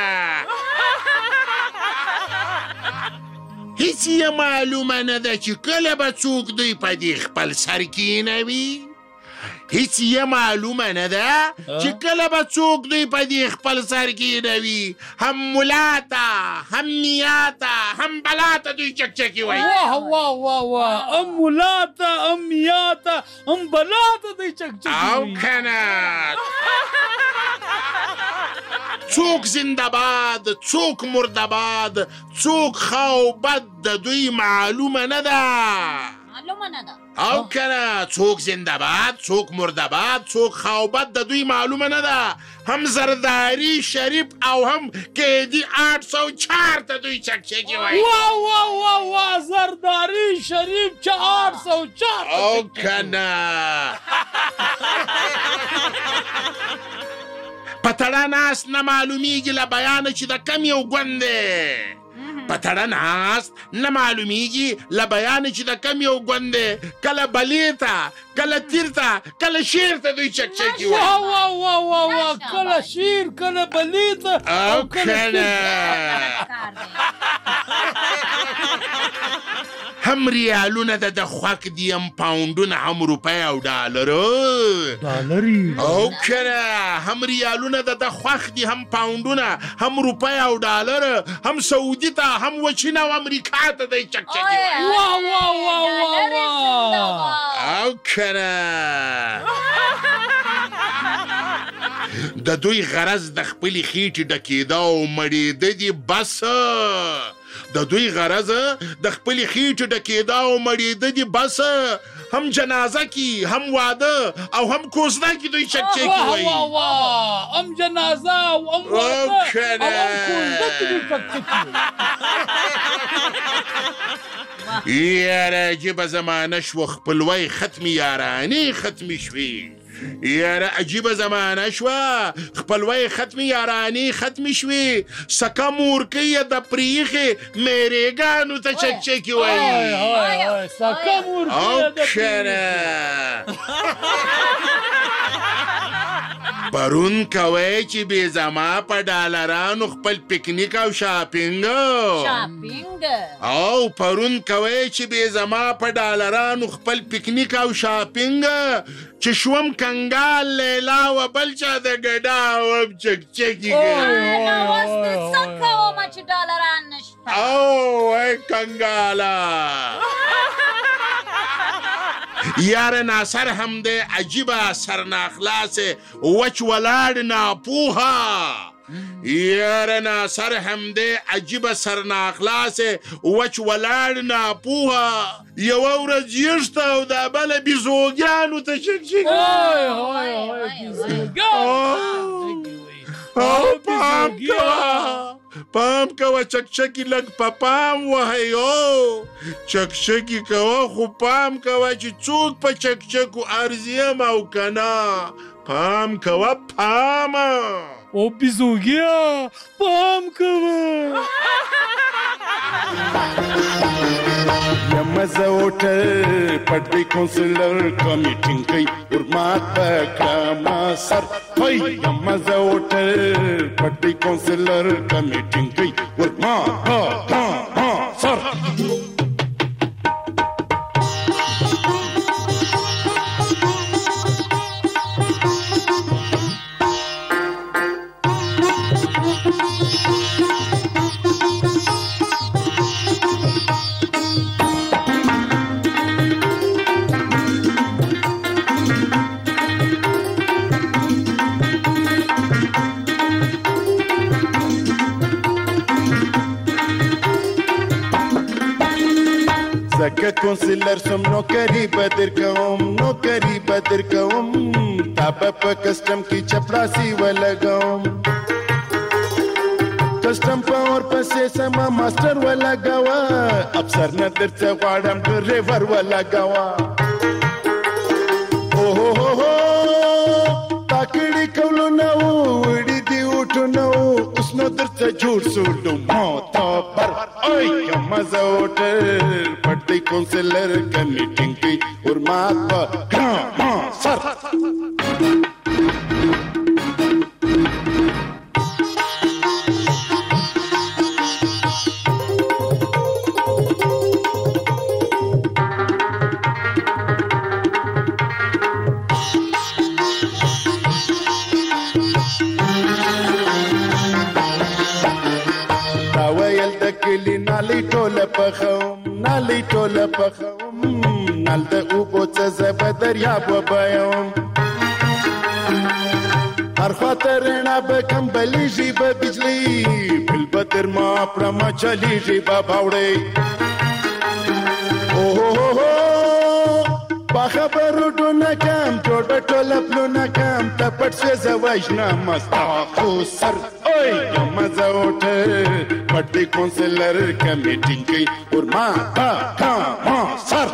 Speaker 2: هیڅ یې معلومه نه ده چې کله به څوک دوی په دې خپل سر کینوي هیڅ یې معلومه نه ده چې کله به څوک دوی په دې خپل سر کینوي هم ملا ته هم میا ته هم بلا ته دوی چکچکي وایي
Speaker 5: واه واه واه واه هم ملا ته هم میا ته هم بلا ته دوی چکچکي
Speaker 2: او
Speaker 5: وایي
Speaker 2: کنه څوک زنده باد څوک مرده باد څوک ښه او بد د دوی معلومه نه ده
Speaker 4: معلومه نه ده
Speaker 2: او کنه څوک زنده باد څوک مرده باد څوک ښه او بد د دوی معلومه نه ده هم زرداری شریف او هم قیدي آټ سو چار ته دوی چکچکي وایي
Speaker 5: واه واه واه واه زرداری شریف چې آټ سو چار
Speaker 2: او کنه په تړه ناست نه معلومیږي له بیانه چې د کم یو ګوند دی په تړه ناست نه معلومیږي له بیانه چې د کم یو ګوند دی کله بلې ته کله تیر ته کله شیر ته دوی چکچکي وایي
Speaker 5: واه واه واه واه واه کله شیر کله بلې ته
Speaker 2: او کنه هم ریالونه ده د خوک دي هم پاونډونه هم روپۍ او ډالره
Speaker 5: ډالري
Speaker 2: او کنه هم ریالونه ده د خوښ دي هم پاونډونه هم روپۍ او ډالره هم سعودي ته هم وچین او امریکا ته دی چکچکي وایي
Speaker 5: واه واه واه واه
Speaker 2: او کنه د دوی غرض د خپلې خېټې ډکېده او مړېده دي بس د دوی غرض د خپلې خېټې ډکېده او مړېده دي بس هم جنازه کې هم واده او هم کوزده کې دوی چکچکي وایي
Speaker 5: واه واه هم جنازه او هم واده او هم کوزده کې دوی چکچکي
Speaker 2: وایي یاره عجیبه زمانه شوه خپلوۍ ختمې یارانې ختمې شوې یاره عجیبه زمانه شوه خپلوۍ ختمې یارانې ختمې شوې سکه مورکۍ یې د پریښې میرېګانو ته چکچکي وایي
Speaker 5: سکه مورکۍ
Speaker 2: او کنه پرون کوئ چې بې زما په ډالرانو خپل پکنیک او شاپینګ
Speaker 4: شاپینګ
Speaker 2: او پرون کوئ چې بې زما په ډالرانو خپل پکنیک او شاپینګ چې شوم کنګال لیلا و بل چا د ګډا وم چکچکي
Speaker 4: نو اوس دې څه کومه چې ډالران نشته
Speaker 2: او وای کنګاله یاره ناصر هم دی عجیبه سرناخلاصې وچ ولاړ ناپوهه یاره ناصر هم دی عجیبه سرناخلاصې وچ ولاړ ناپوهه یوه ورځ یشته او دا بله بیزوګیانو ته چکچکي او پام کوه پام کوه چکچکي لږ په پام وهئ او چکچکي کوه خو پام کوه چې څوک په چکچکو ارزیم او که نه پام کوه پام
Speaker 5: او بیزوګیا پام کوه
Speaker 6: یمزه هوټل پټوي کونسلر کمیټینګ کوي ورمات پکړه ما سر هی یمزه هوټل پټوي کونسلر کمیټینګ کوي ورمات پکړه ما سر زکه کونسلر سم نوکری بدر کوم نوکری بدر کوم تا په کسٹم کی چپړاسی ولګوم کسٹم پاور پسې سما ماستر ولګوا افسر نه درته غواړم ډرایور ولګوا او هو هو تاکړی کولو نو وړي دی وټو نو اوس نو درته جوړ سوډو مو تا پر اوي مزه وټر پټي کونسلر کمیټینګ کی اور مات کا سر نالی ټوله پخوم نالی ټوله پخوم نال د اوبو څه زه به دریاب وبیم هر خواته رڼا به کمبلیږي به بجلي بل به تر ما پړمه چلیږي به باوړی اوهو په خبرو ډونه کم جوړ به ټوله پلونه کم ته پټ شوې زه وژنم ستا خو سر اوی مزه وټر پټي کونسلر کمیټینګ کوي اور ما با کا ما سر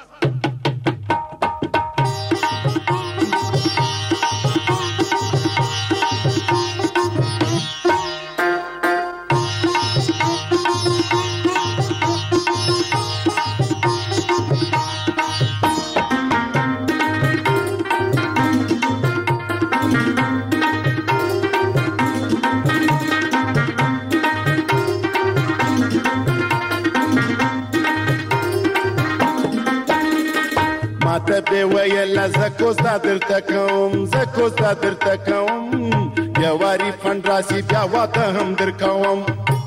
Speaker 6: به ویل زکو زادر تکوم زکو زادر تکوم بیا واری فند راسی بیا واده هم در کوم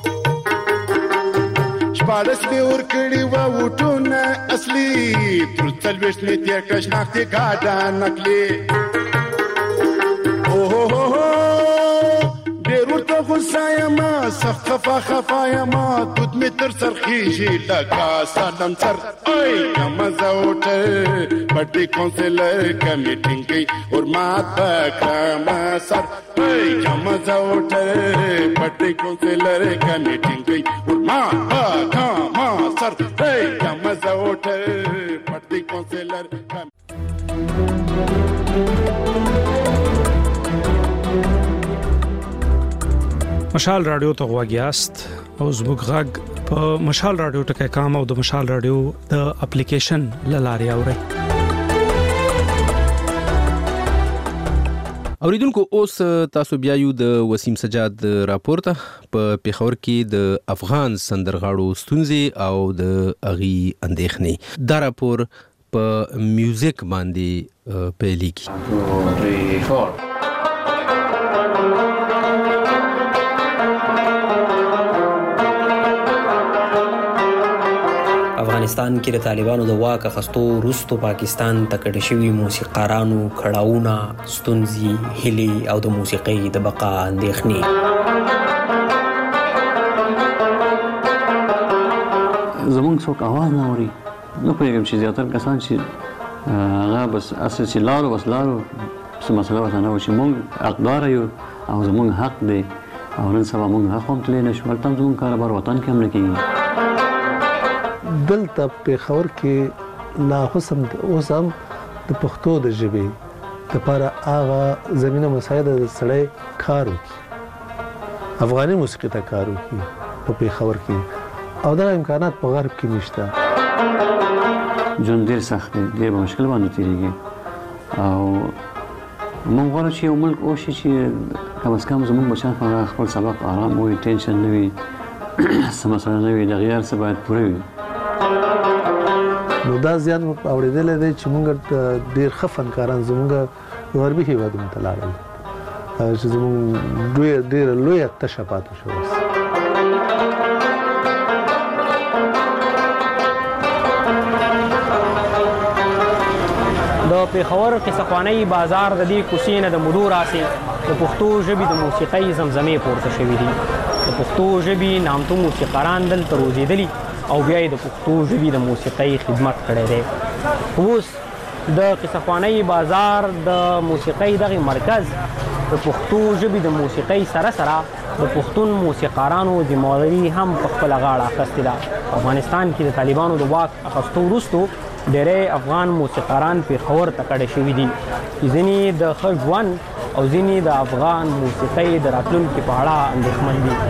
Speaker 6: شپاړس به ور کړی و وټونه اصلي تر څلوېښت مې تېر کړ شناختې ګاډه نقلي اوهو ډېر ورته غوسه یمه سخت خفا خفا یمه دود مې تر سر خیږي لکه سالم سر اوی مزه وټر پټي کونسلر کمیټینګ کوي اور مات کړم سر اوی مزه وټر پټي کونسلر کمیټینګ کوي اور مات کړم سر اوی مزه وټر پټي کونسلر
Speaker 12: مشال رادیو ته غواګیاست او زموږ غږ په مشال رادیو ټکي کام او د مشال رادیو د اپلیکیشن لاري اوري
Speaker 1: اوریدونکو اوس تاسو بیا یو د وسیم سجاد راپورته په پیښور کې د افغان سندرغاړو ستونزې او د اغي اندېښنې دا راپور په میوزیک باندې پیلېږي
Speaker 13: افغانستان کې د طالبانو د واک اخیستو وروسته پاکستان ته کډه شوي موسیقارانو کړاوونه ستونزې هیلې او د موسیقۍ د بقا اندېښنې
Speaker 14: زمونږ څوک اواز نه اوري نه پوهېږم چې زیاتره کسان چې هغه بس اصل چې لارو بس لارو څه مسله ورته نه وه چې موږ حقداره یو او زمونږ حق دی او نن سبا موږ حق هم تللی نه شو هلته هم زمونږ کاروبار وطن کې هم نه کېږي
Speaker 15: دلته پېښور کې لا اوس هم د پښتو د ژبې دپاره هغه زمینه مساعده د سړی کار وکړي افغاني موسیقي ته کار وکړي په پېښور کې او دا امکانات په غرب کې نشته
Speaker 14: ژوند ډېر سخت دی ډېر په مشکل باندې تېرېږي او موږ غواړو چې یو ملک وشي چې کم از کم زموږ بچیان خپل سبق آرام وي ټینشن نه وي څه مسله نه وي دغه هر څه باید پوره وي
Speaker 15: نو دا زیان اورېدلی دی چې موږ ډېر ښه فنکاران زموږ غربي هېوادونو ته لاړل چې زموږ ډېره لویه تشه پاتې شوه
Speaker 16: د پېښور قصهخوانۍ بازار د دې کوڅې نه د مودو راسې د پښتو ژبې د موسیقۍ زمزمې پورته شوي دي د پښتو ژبې نامتو موسیقاران دلته روزېدلي او بیا یې د پښتو ژبې د موسیقۍ خدمت کړی دی. اوس د قصه خوانۍ بازار د موسیقۍ دغه مرکز د پښتو ژبې د موسیقۍ سره سره د پښتون موسیقارانو ذمهواري هم په خپله غاړه اخیستې ده. افغانستان کې د طالبانو د واک اخیستو وروستو ډېری افغان موسیقاران پېښور ته کډه شوي دي. ځینې د ښه ژوند او ځینې د افغان موسیقۍ د راتلونکي په اړه اندېښمن دي.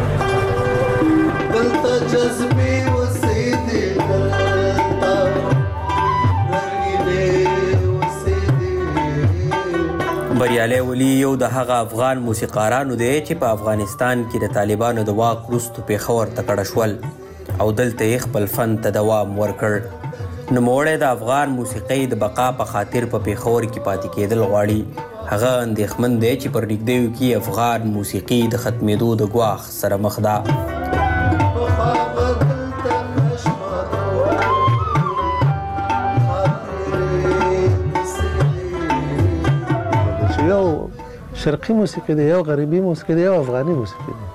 Speaker 13: بریالی ولي یو د هغه افغان موسیقارانو دی چې په افغانستان کې د طالبانو د واک وروستو پېښور ته کډه شول او دلته یې خپل فن ته دوام ورکړ. نوموړی د افغان موسیقۍ د بقا په خاطر په پېښور کې پاتې کېدل غواړي. هغه اندېښمن دی چې پر نږدېو کې افغان موسیقي د ختمېدو د ګواښ سره مخ ده.
Speaker 15: یو شرقي موسیقي دی، یو غربي موسیقي دی، یو افغاني موسیقي دی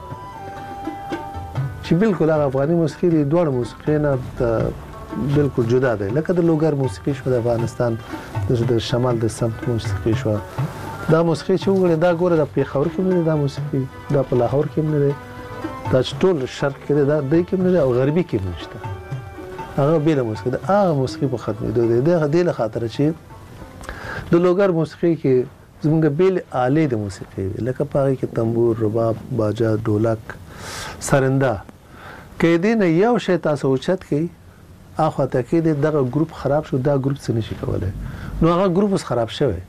Speaker 15: چې بالکل هغه افغاني موسیقي دی دواړه موسیقي نه بالکل جدا دی. لکه د لوګر موسیقي شو د افغانستان، د شمال د سمت موسیقي شو. دا موسیقي چې وګورئ دا ګوره د پېښور کې هم نه دی، دا موسیقي دا په لاهور کې هم نه دی، دا چې ټول شرق کې دی دا دی کې هم نه دی او غربي کې هم نشته. هغه بېله موسیقي ده، هغه موسیقي په ختمېدو دی. د دې له خاطره چې د لوګر موسیقي کې زمونږ بیل آلې د موسیقي وي، لکه په هغې کې تنبور، رباب، باجه، ډولک، سرنده. که دې نه یو شی تاسو اوچت کړئ اخواته کې دغه ګروپ خراب شو، دا ګروپ څه نشي کولی، نو هغه ګروپ اوس خراب شوی.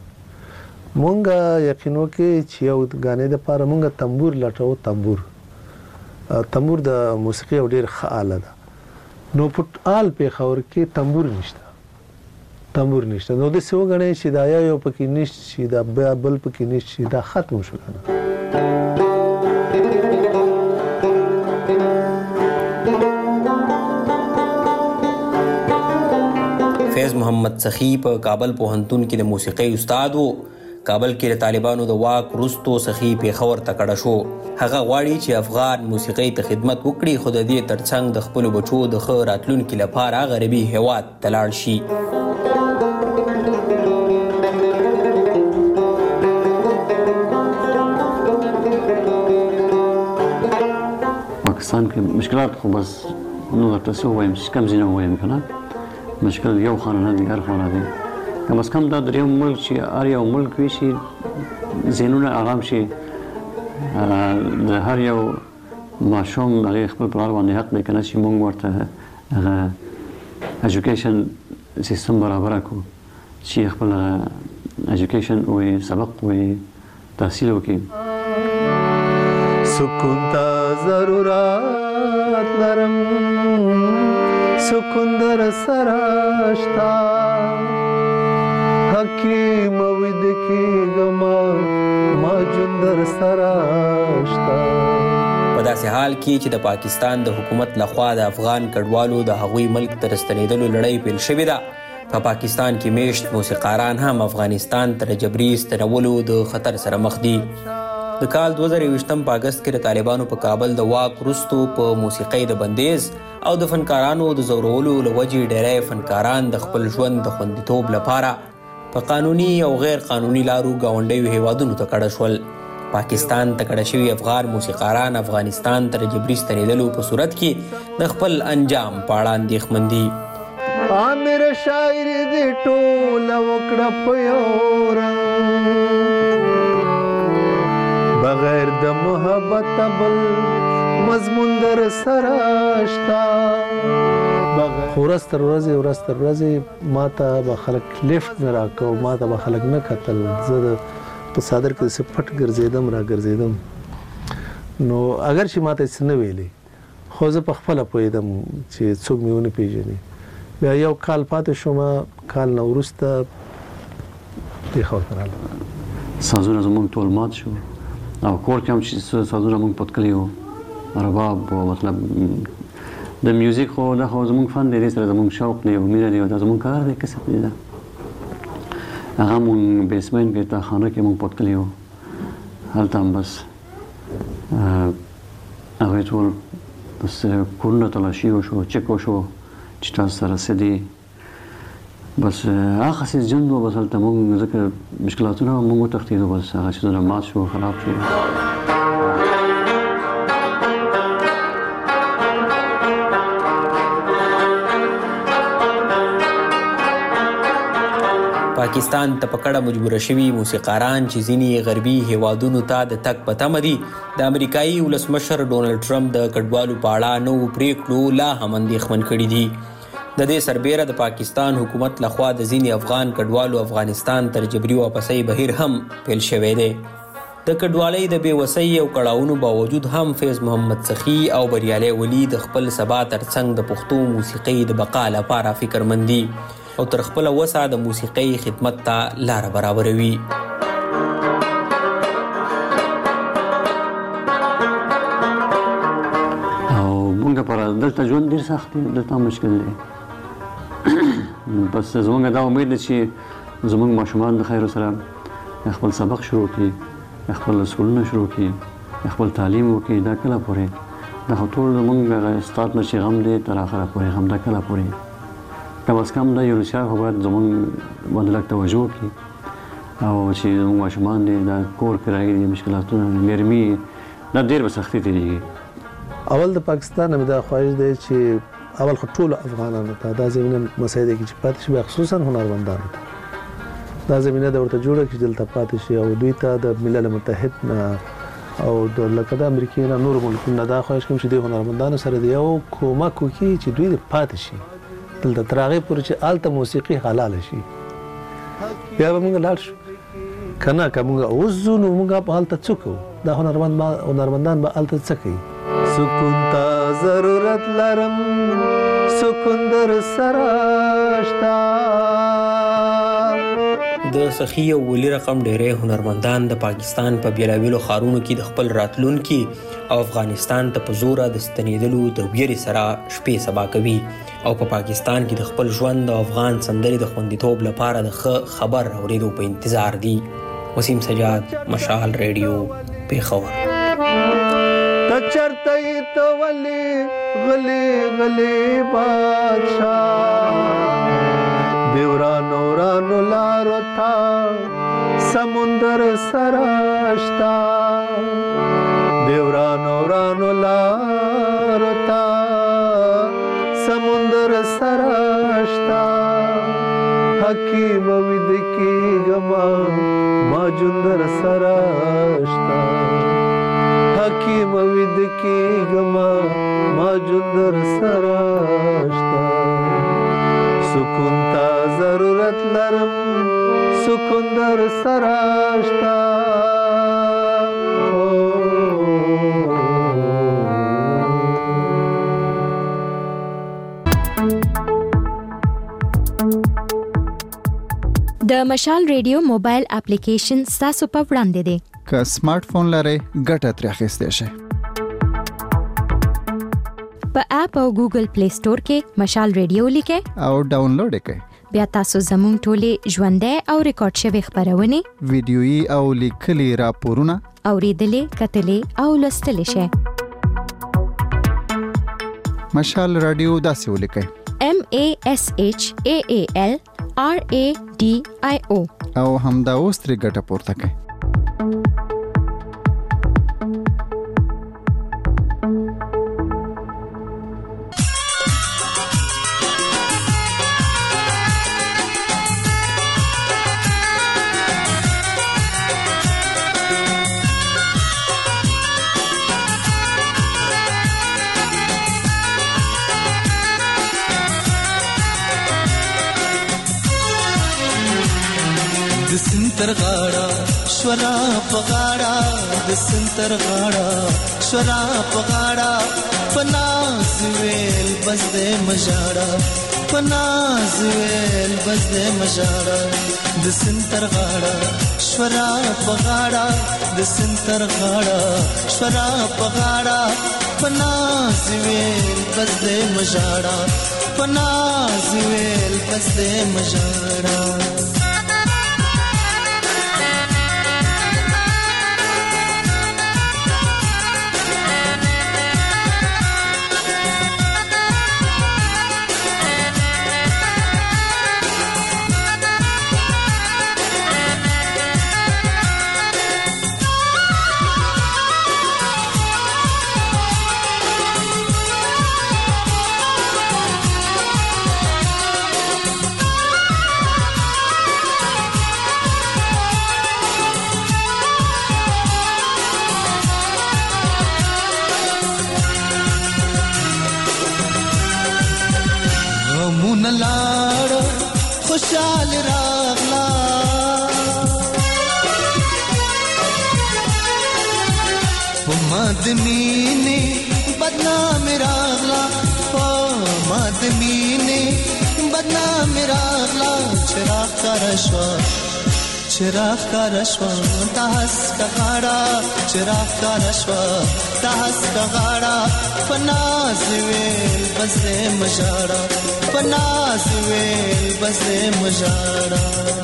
Speaker 15: مونږ یقین وکړئ چې یو ګانې دپاره مونږ تنبور لټوو. تنبور تنبور د موسیقي یو ډېر ښه آله ده، نو په آل پېښور کې تنبور نشته، تنبور نشته. نو داسې وګڼئ چې دا یو پکې نشته شي، دا بل پکې نشته شي، دا ختم شو که نه.
Speaker 13: فیض محمد سخی په کابل پوهنتون کې د موسیقۍ استاد و. کابل کې د طالبانو د واک وروستو سخی پېښور ته کډه شو. هغه غواړي چې افغان موسیقۍ ته خدمت وکړي، خو د دې ترڅنګ د خپلو بچو د ښه راتلونکي لپاره غربي هېواد ته لاړ شي.
Speaker 14: پاکستان کې مشکلات خو بس نو درته څه ووایم چې کم ځینې ووایم که نه، مشکل یو خانه دی، هر خانه دی. کم از کم دا د یو ملک چې هر یو ملک وي چې ذهنونه آرام شي، د هر یو ماشوم هغې خپل پلار باندې حق دی که نه چې مونږ ورته هغه ایجوکیشن سیستم برابره کړو چې خپل ایجوکیشن وي، سبق وي، تحصیل وکړي.
Speaker 15: سکون ته ضرورت لرم، سکون در سره شته، حکیم ویده کېږم ما جون در سره شته.
Speaker 13: په داسې حال کې چې د پاکستان د حکومت لخوا د افغان کډوالو د هغوی ملک ته راستنېدلو لړۍ پیل شوې ده. په پاکستان کې میشت موسیقاران هم افغانستان ته د جبري ستنولو د خطر سره مخ دي. د کال دوه زره یوویشتم په اګست کې د طالبانو په کابل د واک وروستو په موسیقۍ د بندیز او د فنکارانو د ځورولو له وجې ډېری فنکاران د خپل ژوند د خوندیتوب لپاره په قانوني او غیر قانوني لارو ګاونډیو هیوادونو ته کډه شول. پاکستان ته کډه شوي افغان موسیقاران افغانستان ته د جبري ستنېدلو په صورت کې د خپل انجام په اړه اندېښمن دي.
Speaker 15: عامر شاعر دې ټوله وکړه په یو رنګ، بغیر د محبت بل مضمون در سره شته. خو ورځ تر ورځې ورځ تر ورځې ما ته به خلک لیفټ نه راکوه، ما ته به خلک نه کتل. زه د په صادر کې داسې پټ ګرځېدم را ګرځېدم، نو اگر چې ما ته څه نه ویلې خو زه په خپله پوهېدم چې څوک مې ونه پېژني. بیا یو کال پاتې شوم، کال نه وروسته پېښور ته رالم.
Speaker 14: سازونه زموږ ټول مات شو او کور کې هم چې سازونه موږ پت کړي وو، رباب و مطلب د میوزیک خو دا خو زموږ فن دی، دې سره زموږ شوق دی او مینه دی او دا زموږ کار دی، کسب دی. دا هغه موږ بیسمین کې تا خانه کې موږ پت کړي وو، هلته هم بس هغوی ټول بس کورونه تلاشي وشو چک وشو چې تاسو سره څه دي بس هغه څه جن و بس هلته موږ ځکه مشکلاتونه موږ وتښتېدو بس هغه چې مات شو خراب شو
Speaker 13: پاکستان ته پکړه مجبور شوي موسیقاران چې ځینی غربي هیوادونو ته د تک پته مدي د امریکایي ولسمشر ډونلډ ټرمپ د کډوالو پاړه نو پریکړو لا هم اندېښمن کړي دي د دې سربېره د پاکستان حکومت لخوا د ځینی افغان کډوالو افغانستان تر جبري واپسۍ بهیر هم پیل شوی دی د کډوالۍ د بېوسۍ او کړاوونو باوجود هم فیض محمد سخي او بریالي ولی د خپل سبا ترڅنګ د پښتو موسیقۍ د بقا لپاره فکرمندي او تر خپل وسه د موسیقۍ خدمت ته لار برابروي
Speaker 14: او موږ پر دلته ژوند ډېر سخت دی دلته مشکل دی بس زموږ دا امید دی چې زموږ ماشومان د خیر سره خپل سبق شروع کړي خپل سکولونه شروع کړي خپل تعلیم وکړي دا کله پورې دا خو ټول زموږ استاد نه چې غم دی تر اخره پورې غم دا کله پورې کم از کم دا یونیسیف خو باید زموږ باندې لږ توجه وکړي او چې زموږ ماشومان دي دا کور کرایې دي مشکلاتونه مېرمي دا ډېر به سختي تېرېږي
Speaker 15: اول د پاکستان هم دا خواهش دی چې اول خو ټولو افغانانو ته دا زمینه مسایل کې چې پاتې شي خصوصا هنرمندانو ته دا زمینه د ورته جوړه چې دلته پاتې شي او دوی ته د ملل متحد نه او د لکه د امریکا نه نور ملکونو دا خواهش کوم چې د هنرمندانو سره دی او کومک وکړي چې دوی پاتې شي دلته تر هغې پورې چې هلته موسیقي حلاله شي بیا به موږ لاړ شو که نه که موږ اوس ځو نو موږ به هلته څه کوو دا هنرمند هنرمندان به هلته څه کوي سکون ته ضرورت لرم سکون در سره شته
Speaker 13: د سخي او ولي رقم ډېری هنرمندان د پاکستان په بیلابیلو ښارونو کې د خپل راتلونکي او افغانستان ته په زوره د ستنېدلو د ویرې سره شپې سبا کوي او په پاکستان کې د خپل ژوند او افغان سندرې د خوندیتوب لپاره د ښه خبر اورېدو په انتظار دي وسیم سجاد مشال ریډیو پیښور
Speaker 15: ته چرته یې ته ولې غلې غلې بادشاه د ورانو ورانو لارو ته سمندر سره شته د ورانو ورانو لارو ته سمندر سره شته حکیم وید کېږم ما جندر سره شته حکیم وید کېږم ما جندر سره شته سکون ته ضرورت لرم سکون در سره شته
Speaker 9: د مشال ریډیو موبایل اپلیکیشن تاسو په وړاندې دی
Speaker 17: که سمارټ فون لرئ ګټه ترې اخیستی شئ
Speaker 9: په اپ او ګوګل پلی سٹور کې مشال ریډیو لیکئ
Speaker 17: او ډاونلوډ یې کړئ
Speaker 9: بیا تاسو زموږ ټولې ژوندۍ او ریکارډ شوي خپرونې
Speaker 17: ویډیويي او لیکلي راپورونه
Speaker 9: اورېدلې کتلې او لوستلی شئ
Speaker 17: مشال رادیو داسې ولیکئ
Speaker 9: M A S H A A L R A D I O
Speaker 17: او همدا اوس ترې ګټه پورته کړئ
Speaker 18: سنتر غاړه شورا پغاړه د سنتر غاړه شورا پغاړه پناز ویل بس دې مجاړه پناز ویل بس دې مجاړه د سنتر غاړه شورا پغاړه د سنتر غاړه شورا پغاړه پناز ویل بس دې مجاړه پناز ویل بس دې مجاړه غمونه لاړ خوشحال راغلا په مدمینه بدنام راغلا په مدمینه بدنام راغلا چراغ کا رشوا چراغ کا رشوا تاس کا غاڑا چراغ کا رشوا تاس کا غاڑا پناز ویل بس مجاڑا پناز ویل بس مجاڑا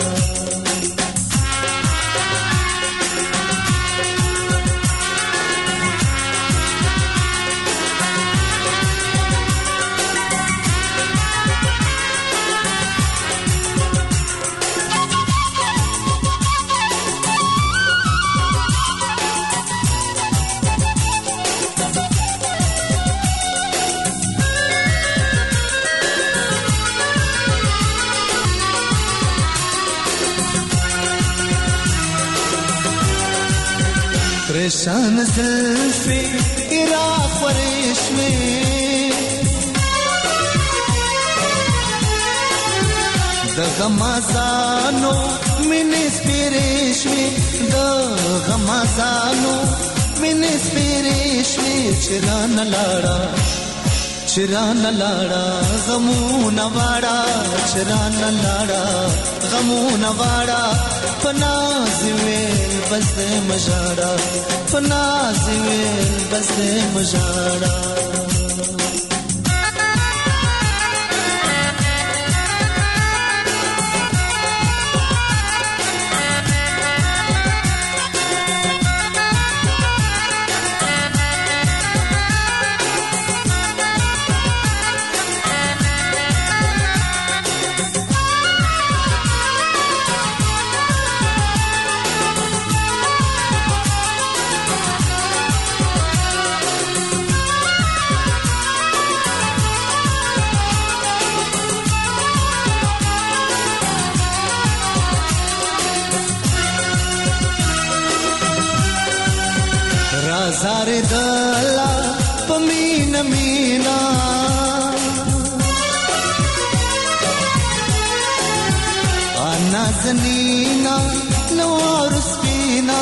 Speaker 18: پریشان زلفی عراق و ریشمی د غمازانو منس پیریشمی د غمازانو منس پیریشمی چران لاړه چران لاړه غمون واړه چران لاړه غمون واړه پناز ویل بس مجاڑا پناز ویل بس مجاڑا زار دلا پمین مینا نازنینا لوار سپینا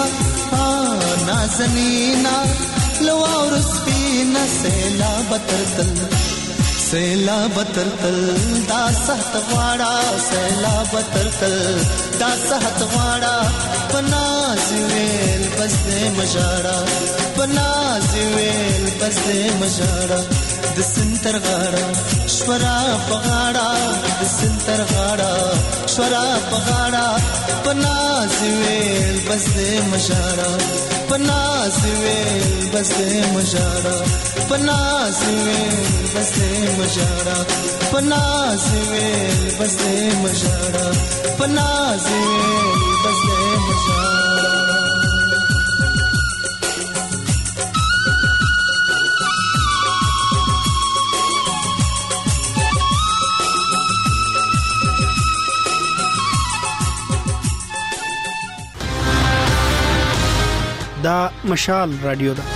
Speaker 18: نازنینا لوار سپینا سیلا بترتل سیلا بترتل دا سخت غواړه سیلا بترتل دا سخت غواړه پناز ویل بس مجاړه پناز ویل بس مجاړه د سنتر غاړه شورا پغاړه د سنتر غاړه شورا پغاړه پناز ویل بس مجاړه پناز ویل بس مجاړه پناز ویل بس مجاړه پناز ویل بس مجاړه پناز ویل بس مجاړه
Speaker 12: دا مشال رادیو ده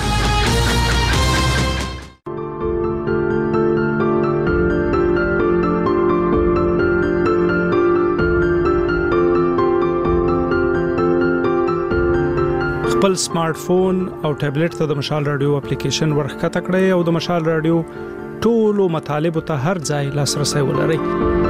Speaker 12: خپل سمارټ فون او ټابلیټ ته د مشال رادیو اپلیکیشن ورخکته کړئ او د مشال رادیو ټولو مطالب ته هر ځای لاسرسي ولرئ.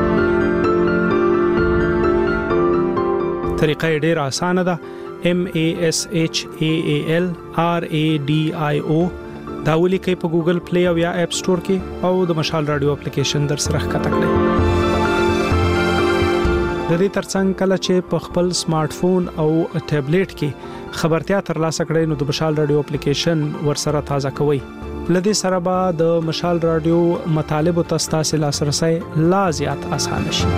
Speaker 12: طریقه ډیره اسانه ده. M A S H A A L R A D I O دا ولیکئ په ګوګل پلی او یا اپ سٹور کې او د مشال رادیو اپلیکیشن در سره ښکته کړئ. د دې ترڅنګ کله چې په خپل سمارټ فون او ټابلیټ کې خبرتیا ترلاسه کړئ نو د مشال رادیو اپلیکیشن ورسره تازه کوئ. لدې سره به د مشال رادیو مطالب او تاسو لاسرسي لا زیات اسانه شي.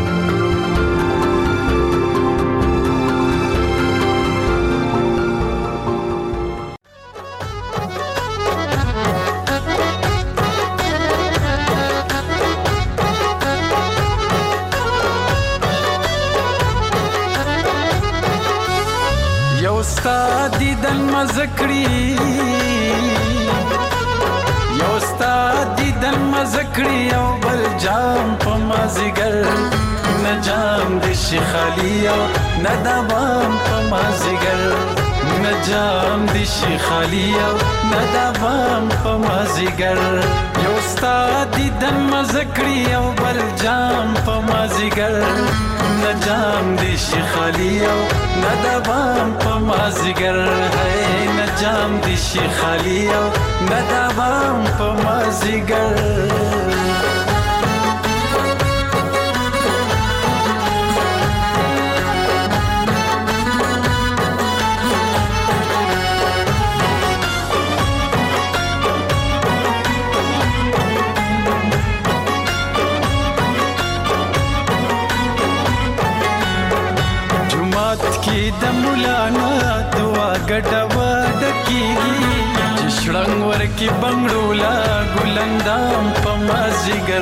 Speaker 19: مزکړی یو استاد دن مزکړی او بل جام په مازیګر نه جام د شي خالی او نه د بام په مازیګر نه جام د شي خالی او نه د بام په مازیګر یو ستا دیدن مزکړی او بل جام په مازیګر نه جام د شي خالی او نه د بام په مازیګر هی نه جام د شي خالی او نه د بام په مازیګر د مولانا دعا ګډه وډه کیږي چې شړنګ ورکی بنگړولا ګلندام په مازیګر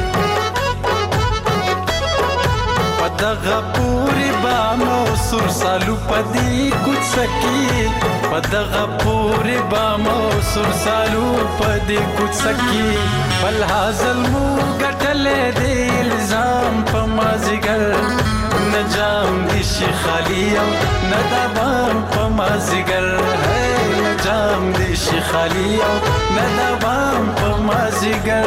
Speaker 19: پدغه پوری بامو سر سالو پدی کوڅکی پدغه پوری بامو سر سالو پدی کوڅکی بل حاصل مو ګټلې دی الزام په مازیګر نجام دی شي خالی او ندبام په مازیګر هی نجام دی شي خالی او ندبام په مازیګر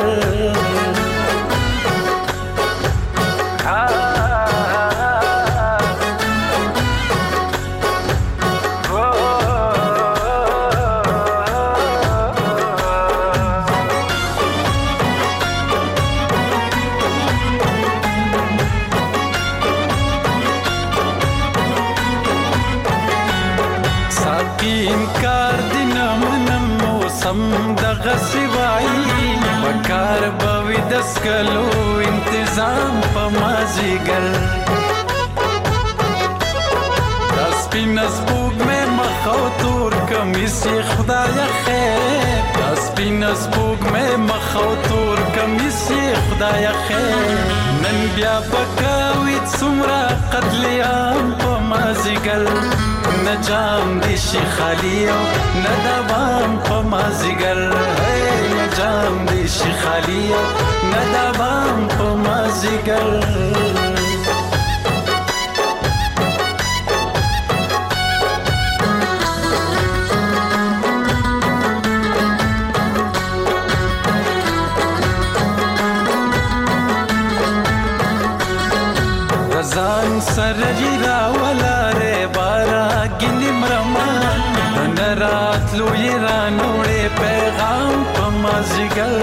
Speaker 19: انکار دین منم موسم دغه سوای وکار بوي دسکلو انتظام په مازیګر داس پینس بوګ مې مخاو تور کمیس خدای خیر داس پینس بوګ مې مخاو تور کمیس خدای خیر نن بیا بکاوي څومره قتل عام په مازیګر نجام دی شي خالی او ندبام په مازیګر هی نجام دی شي خالی او ندبام په مازیګر رضان سرجی راولا ره بارا گینی مرما نرات لوی رانوړې پیغام په مازیګر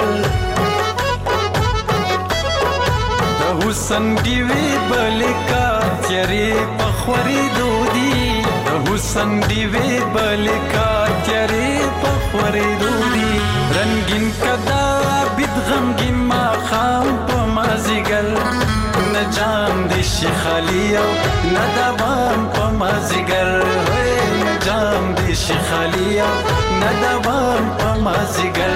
Speaker 19: د حسن دیوی بلکا تیری پخوري دودی د حسن دیوی بلکا تیری پخوري دودی رنگین کدا بيد غمگین ما خام په مازیګر نجام دی شي خالی او ندبام په مازیګر نجام دی شي خالی او ندبام په مازیګر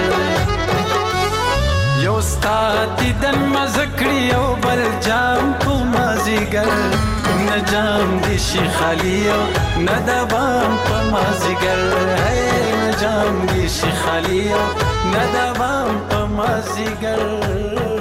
Speaker 19: یو ستا دیدن مزکړی او بل جام په مازیګر نجام دی شي خالی او ندبام په مازیګر نجام دی شي خالی او ندبام په مازیګر